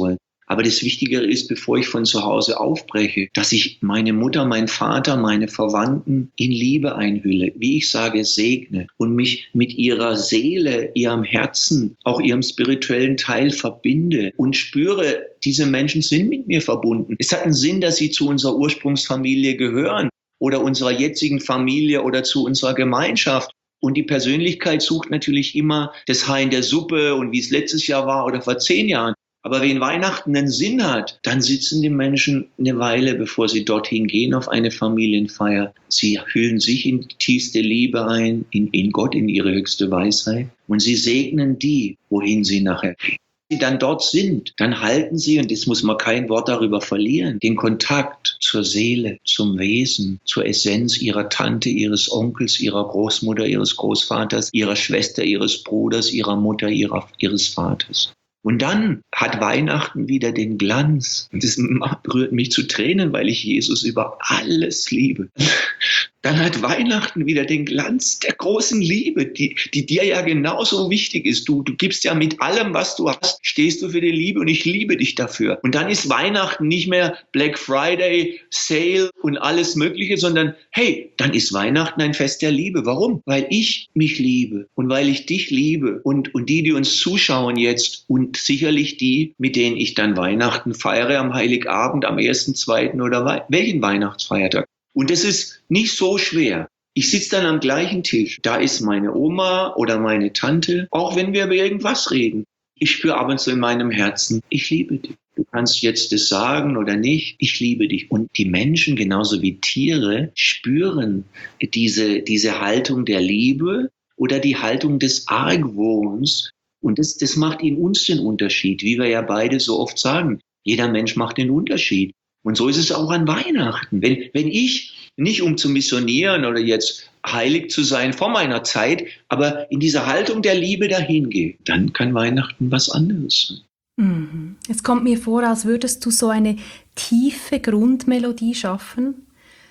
Aber das Wichtigere ist, bevor ich von zu Hause aufbreche, dass ich meine Mutter, meinen Vater, meine Verwandten in Liebe einhülle, wie ich sage, segne und mich mit ihrer Seele, ihrem Herzen, auch ihrem spirituellen Teil verbinde und spüre, diese Menschen sind mit mir verbunden. Es hat einen Sinn, dass sie zu unserer Ursprungsfamilie gehören oder unserer jetzigen Familie oder zu unserer Gemeinschaft. Und die Persönlichkeit sucht natürlich immer das Haar in der Suppe und wie es letztes Jahr war oder vor zehn Jahren. Aber wenn Weihnachten einen Sinn hat, dann sitzen die Menschen eine Weile, bevor sie dorthin gehen auf eine Familienfeier. Sie hüllen sich in die tiefste Liebe ein, in, in Gott, in ihre höchste Weisheit. Und sie segnen die, wohin sie nachher gehen. Wenn sie dann dort sind, dann halten sie, und jetzt muss man kein Wort darüber verlieren, den Kontakt zur Seele, zum Wesen, zur Essenz ihrer Tante, ihres Onkels, ihrer Großmutter, ihres Großvaters, ihrer Schwester, ihres Bruders, ihrer Mutter, ihrer, ihres Vaters. Und dann hat Weihnachten wieder den Glanz. Und das berührt mich zu Tränen, weil ich Jesus über alles liebe. Dann hat Weihnachten wieder den Glanz der großen Liebe, die, die dir ja genauso wichtig ist. Du, du gibst ja mit allem, was du hast, stehst du für die Liebe und ich liebe dich dafür. Und dann ist Weihnachten nicht mehr Black Friday, Sale und alles Mögliche, sondern hey, dann ist Weihnachten ein Fest der Liebe. Warum? Weil ich mich liebe und weil ich dich liebe und, und die, die uns zuschauen jetzt und sicherlich die, mit denen ich dann Weihnachten feiere am Heiligabend, am ersten, zweiten oder we- welchen Weihnachtsfeiertag. Und das ist nicht so schwer. Ich sitze dann am gleichen Tisch. Da ist meine Oma oder meine Tante, auch wenn wir über irgendwas reden. Ich spüre ab und zu in meinem Herzen, ich liebe dich. Du kannst jetzt das sagen oder nicht, ich liebe dich. Und die Menschen, genauso wie Tiere, spüren diese, diese Haltung der Liebe oder die Haltung des Argwohns. Und das, das macht in uns den Unterschied, wie wir ja beide so oft sagen. Jeder Mensch macht den Unterschied. Und so ist es auch an Weihnachten. Wenn, wenn ich, nicht um zu missionieren oder jetzt heilig zu sein vor meiner Zeit, aber in dieser Haltung der Liebe dahin gehe, dann kann Weihnachten was anderes sein. Mhm. Es kommt mir vor, als würdest du so eine tiefe Grundmelodie schaffen,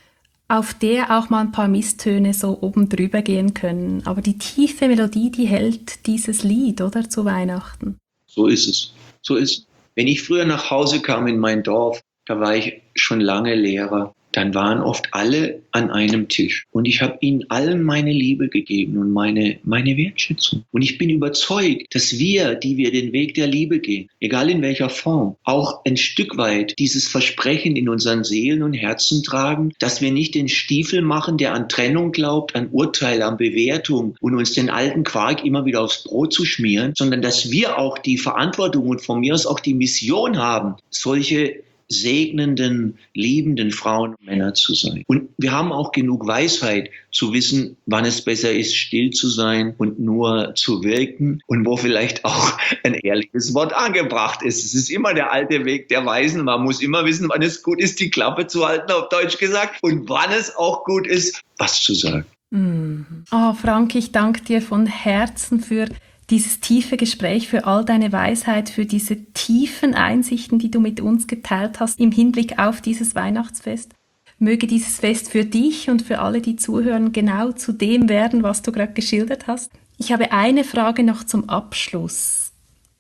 auf der auch mal ein paar Misstöne so oben drüber gehen können. Aber die tiefe Melodie, die hält dieses Lied, oder, zu Weihnachten? So ist es. So ist es. Wenn ich früher nach Hause kam in mein Dorf, da war ich schon lange Lehrer. Dann waren oft alle an einem Tisch. Und ich habe ihnen allen meine Liebe gegeben und meine, meine Wertschätzung. Und ich bin überzeugt, dass wir, die wir den Weg der Liebe gehen, egal in welcher Form, auch ein Stück weit dieses Versprechen in unseren Seelen und Herzen tragen, dass wir nicht den Stiefel machen, der an Trennung glaubt, an Urteil, an Bewertung und uns den alten Quark immer wieder aufs Brot zu schmieren, sondern dass wir auch die Verantwortung und von mir aus auch die Mission haben, solche segnenden, liebenden Frauen und Männer zu sein. Und wir haben auch genug Weisheit zu wissen, wann es besser ist, still zu sein und nur zu wirken und wo vielleicht auch ein ehrliches Wort angebracht ist. Es ist immer der alte Weg der Weisen. Man muss immer wissen, wann es gut ist, die Klappe zu halten, auf Deutsch gesagt, und wann es auch gut ist, was zu sagen. Mm. Oh, Frank, ich danke dir von Herzen für dieses tiefe Gespräch, für all deine Weisheit, für diese tiefen Einsichten, die du mit uns geteilt hast im Hinblick auf dieses Weihnachtsfest. Möge dieses Fest für dich und für alle, die zuhören, genau zu dem werden, was du gerade geschildert hast. Ich habe eine Frage noch zum Abschluss.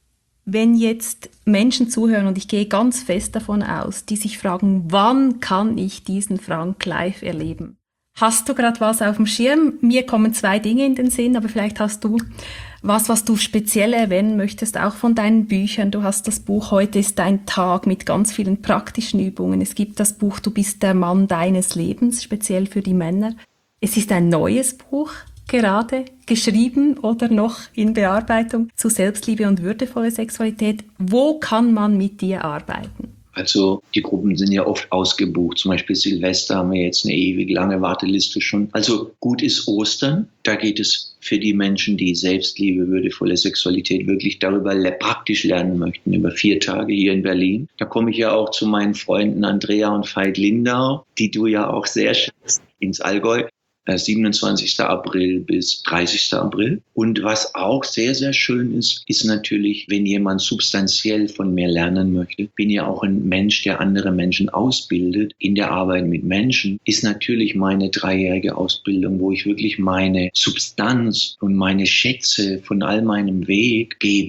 Wenn jetzt Menschen zuhören, und ich gehe ganz fest davon aus, die sich fragen, wann kann ich diesen Frank live erleben? Hast du gerade was auf dem Schirm? Mir kommen zwei Dinge in den Sinn, aber vielleicht hast du was, was du speziell erwähnen möchtest, auch von deinen Büchern. Du hast das Buch Heute ist dein Tag mit ganz vielen praktischen Übungen. Es gibt das Buch Du bist der Mann deines Lebens, speziell für die Männer. Es ist ein neues Buch, gerade geschrieben oder noch in Bearbeitung zu Selbstliebe und würdevolle Sexualität. Wo kann man mit dir arbeiten? Also die Gruppen sind ja oft ausgebucht. Zum Beispiel Silvester haben wir jetzt eine ewig lange Warteliste schon. Also gut ist Ostern. Da geht es für die Menschen, die Selbstliebe, würdevolle Sexualität wirklich darüber le- praktisch lernen möchten, über vier Tage hier in Berlin. Da komme ich ja auch zu meinen Freunden Andrea und Veit Lindau, die du ja auch sehr schätzt, ins Allgäu. siebenundzwanzigsten April bis dreißigsten April. Und was auch sehr, sehr schön ist, ist natürlich, wenn jemand substanziell von mir lernen möchte. Bin ja auch ein Mensch, der andere Menschen ausbildet. In der Arbeit mit Menschen ist natürlich meine dreijährige Ausbildung, wo ich wirklich meine Substanz und meine Schätze von all meinem Weg gebe.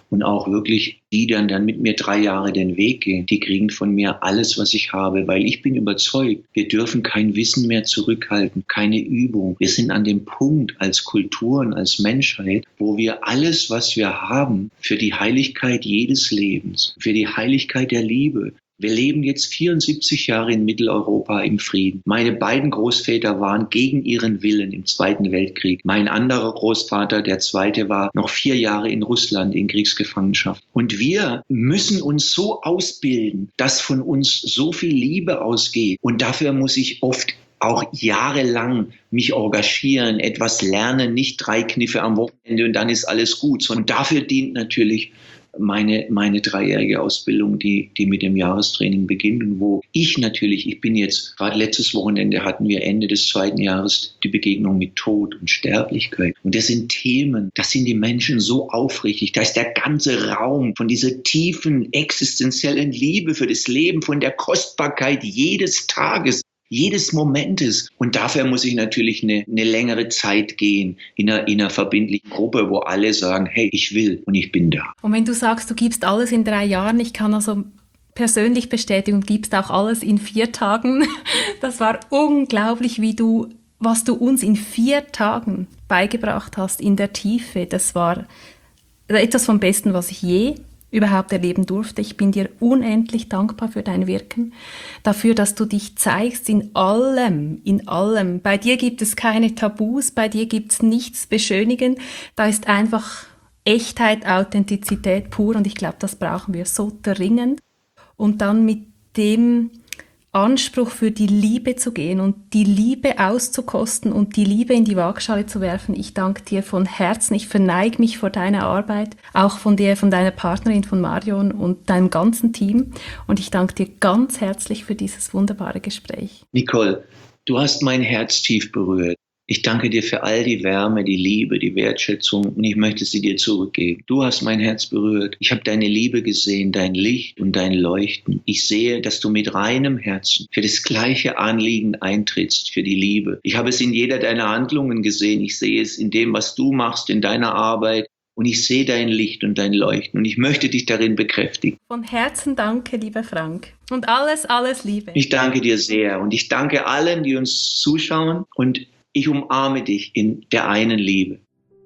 und auch wirklich die dann, dann mit mir drei Jahre den Weg gehen, die kriegen von mir alles, was ich habe, weil ich bin überzeugt, wir dürfen kein Wissen mehr zurückhalten, keine Übung. Wir sind an dem Punkt als Kultur und als Menschheit, wo wir alles, was wir haben, für die Heiligkeit jedes Lebens, für die Heiligkeit der Liebe. Wir leben jetzt vierundsiebzig Jahre in Mitteleuropa im Frieden. Meine beiden Großväter waren gegen ihren Willen im Zweiten Weltkrieg. Mein anderer Großvater, der zweite, war noch vier Jahre in Russland in Kriegsgefangenschaft. Und wir müssen uns so ausbilden, dass von uns so viel Liebe ausgeht. Und dafür muss ich oft auch jahrelang mich engagieren, etwas lernen, nicht drei Kniffe am Wochenende und dann ist alles gut. Und dafür dient natürlich meine, meine dreijährige Ausbildung, die, die mit dem Jahrestraining beginnt und wo ich natürlich, ich bin jetzt, gerade letztes Wochenende hatten wir Ende des zweiten Jahres die Begegnung mit Tod und Sterblichkeit. Und das sind Themen, da sind die Menschen so aufrichtig, da ist der ganze Raum von dieser tiefen, existenziellen Liebe für das Leben, von der Kostbarkeit jedes Tages, jedes Momentes. Und dafür muss ich natürlich eine, eine längere Zeit gehen in einer, in einer verbindlichen Gruppe, wo alle sagen, hey, ich will und ich bin da. Und wenn du sagst, du gibst alles in drei Jahren, ich kann also persönlich bestätigen, du gibst auch alles in vier Tagen. Das war unglaublich, wie du, was du uns in vier Tagen beigebracht hast in der Tiefe. Das war etwas vom Besten, was ich je überhaupt erleben durfte. Ich bin dir unendlich dankbar für dein Wirken, dafür, dass du dich zeigst in allem, in allem. Bei dir gibt es keine Tabus, bei dir gibt es nichts beschönigen, da ist einfach Echtheit, Authentizität pur und ich glaube, das brauchen wir so dringend. Und dann mit dem Anspruch für die Liebe zu gehen und die Liebe auszukosten und die Liebe in die Waagschale zu werfen. Ich danke dir von Herzen. Ich verneige mich vor deiner Arbeit, auch von dir, von deiner Partnerin, von Marion und deinem ganzen Team. Und ich danke dir ganz herzlich für dieses wunderbare Gespräch. Nicole, du hast mein Herz tief berührt. Ich danke dir für all die Wärme, die Liebe, die Wertschätzung und ich möchte sie dir zurückgeben. Du hast mein Herz berührt. Ich habe deine Liebe gesehen, dein Licht und dein Leuchten. Ich sehe, dass du mit reinem Herzen für das gleiche Anliegen eintrittst, für die Liebe. Ich habe es in jeder deiner Handlungen gesehen. Ich sehe es in dem, was du machst, in deiner Arbeit. Und ich sehe dein Licht und dein Leuchten und ich möchte dich darin bekräftigen. Von Herzen danke, lieber Frank. Und alles, alles Liebe. Ich danke dir sehr und ich danke allen, die uns zuschauen und ich umarme dich in der einen Liebe.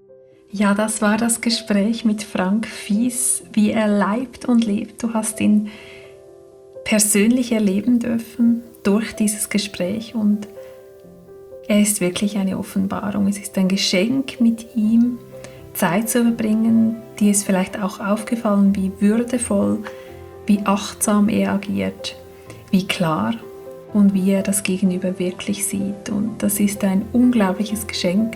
Ja, das war das Gespräch mit Frank Fies, wie er leibt und lebt. Du hast ihn persönlich erleben dürfen durch dieses Gespräch und er ist wirklich eine Offenbarung. Es ist ein Geschenk, mit ihm Zeit zu verbringen. Dir ist vielleicht auch aufgefallen, wie würdevoll, wie achtsam er agiert, wie klar und wie er das Gegenüber wirklich sieht. Und das ist ein unglaubliches Geschenk.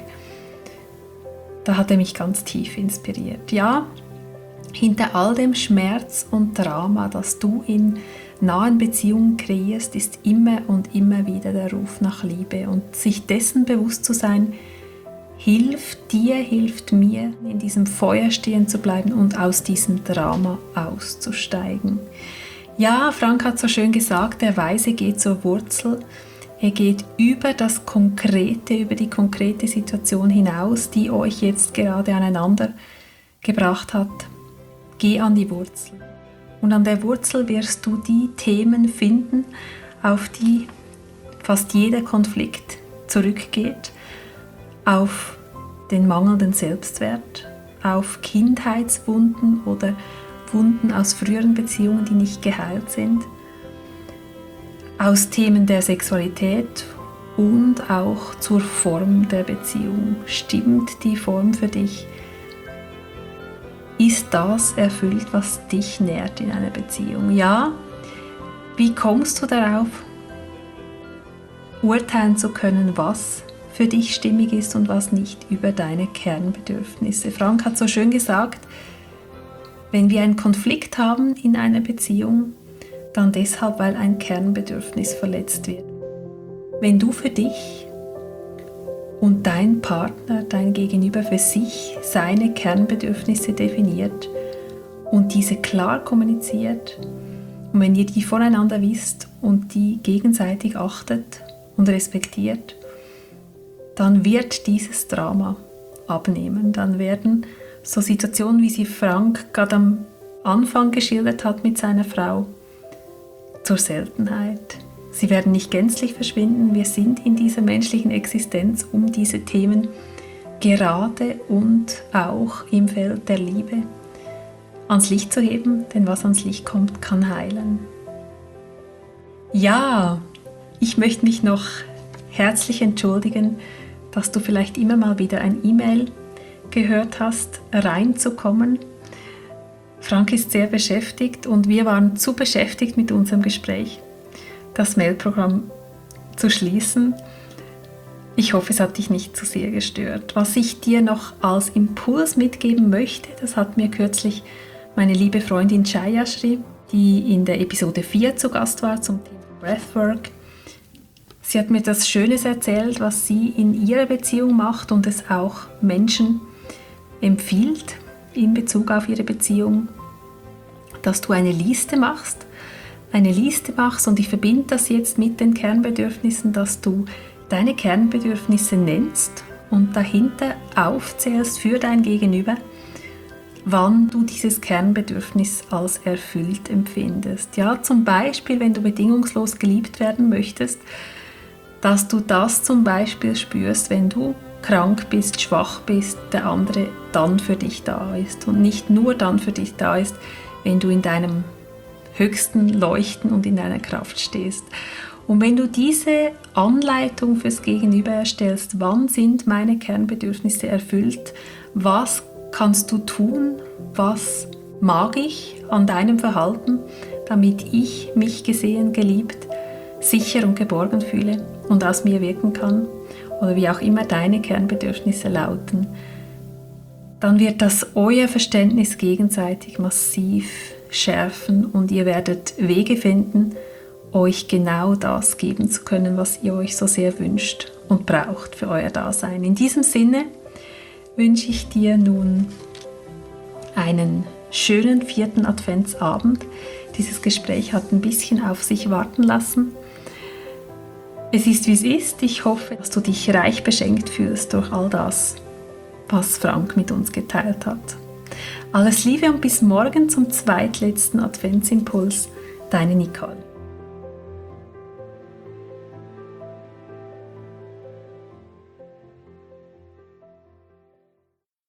Da hat er mich ganz tief inspiriert. Ja, hinter all dem Schmerz und Drama, das du in nahen Beziehungen kreierst, ist immer und immer wieder der Ruf nach Liebe. Und sich dessen bewusst zu sein, hilft dir, hilft mir, in diesem Feuer stehen zu bleiben und aus diesem Drama auszusteigen. Ja, Frank hat so schön gesagt, der Weise geht zur Wurzel. Er geht über das Konkrete, über die konkrete Situation hinaus, die euch jetzt gerade aneinander gebracht hat. Geh an die Wurzel. Und an der Wurzel wirst du die Themen finden, auf die fast jeder Konflikt zurückgeht. Auf den mangelnden Selbstwert, auf Kindheitswunden oder Wunden aus früheren Beziehungen, die nicht geheilt sind, aus Themen der Sexualität und auch zur Form der Beziehung. Stimmt die Form für dich? Ist das erfüllt, was dich nährt in einer Beziehung? Ja, wie kommst du darauf, urteilen zu können, was für dich stimmig ist und was nicht, über deine Kernbedürfnisse? Frank hat so schön gesagt, wenn wir einen Konflikt haben in einer Beziehung, dann deshalb, weil ein Kernbedürfnis verletzt wird. Wenn du für dich und dein Partner, dein Gegenüber für sich seine Kernbedürfnisse definiert und diese klar kommuniziert, und wenn ihr die voneinander wisst und die gegenseitig achtet und respektiert, dann wird dieses Drama abnehmen. Dann werden so Situationen, wie sie Frank gerade am Anfang geschildert hat mit seiner Frau, zur Seltenheit. Sie werden nicht gänzlich verschwinden. Wir sind in dieser menschlichen Existenz, um diese Themen gerade und auch im Feld der Liebe ans Licht zu heben, denn was ans Licht kommt, kann heilen. Ja, ich möchte mich noch herzlich entschuldigen, dass du vielleicht immer mal wieder ein E-Mail gehört hast, reinzukommen. Frank ist sehr beschäftigt und wir waren zu beschäftigt mit unserem Gespräch, das Mailprogramm zu schließen. Ich hoffe, es hat dich nicht zu sehr gestört. Was ich dir noch als Impuls mitgeben möchte, das hat mir kürzlich meine liebe Freundin Jayashri, die in der Episode vier zu Gast war zum Thema Breathwork. Sie hat mir das Schönes erzählt, was sie in ihrer Beziehung macht und es auch Menschen empfiehlt in Bezug auf ihre Beziehung, dass du eine Liste machst, eine Liste machst und ich verbinde das jetzt mit den Kernbedürfnissen, dass du deine Kernbedürfnisse nennst und dahinter aufzählst für dein Gegenüber, wann du dieses Kernbedürfnis als erfüllt empfindest. Ja, zum Beispiel, wenn du bedingungslos geliebt werden möchtest, dass du das zum Beispiel spürst, wenn du krank bist, schwach bist, der andere dann für dich da ist und nicht nur dann für dich da ist, wenn du in deinem höchsten Leuchten und in deiner Kraft stehst. Und wenn du diese Anleitung fürs Gegenüber erstellst, wann sind meine Kernbedürfnisse erfüllt, was kannst du tun, was mag ich an deinem Verhalten, damit ich mich gesehen, geliebt, sicher und geborgen fühle und aus mir wirken kann, oder wie auch immer deine Kernbedürfnisse lauten, dann wird das euer Verständnis gegenseitig massiv schärfen und ihr werdet Wege finden, euch genau das geben zu können, was ihr euch so sehr wünscht und braucht für euer Dasein. In diesem Sinne wünsche ich dir nun einen schönen vierten Adventsabend. Dieses Gespräch hat ein bisschen auf sich warten lassen. Es ist, wie es ist. Ich hoffe, dass du dich reich beschenkt fühlst durch all das, was Frank mit uns geteilt hat. Alles Liebe und bis morgen zum zweitletzten Adventsimpuls. Deine Nicole.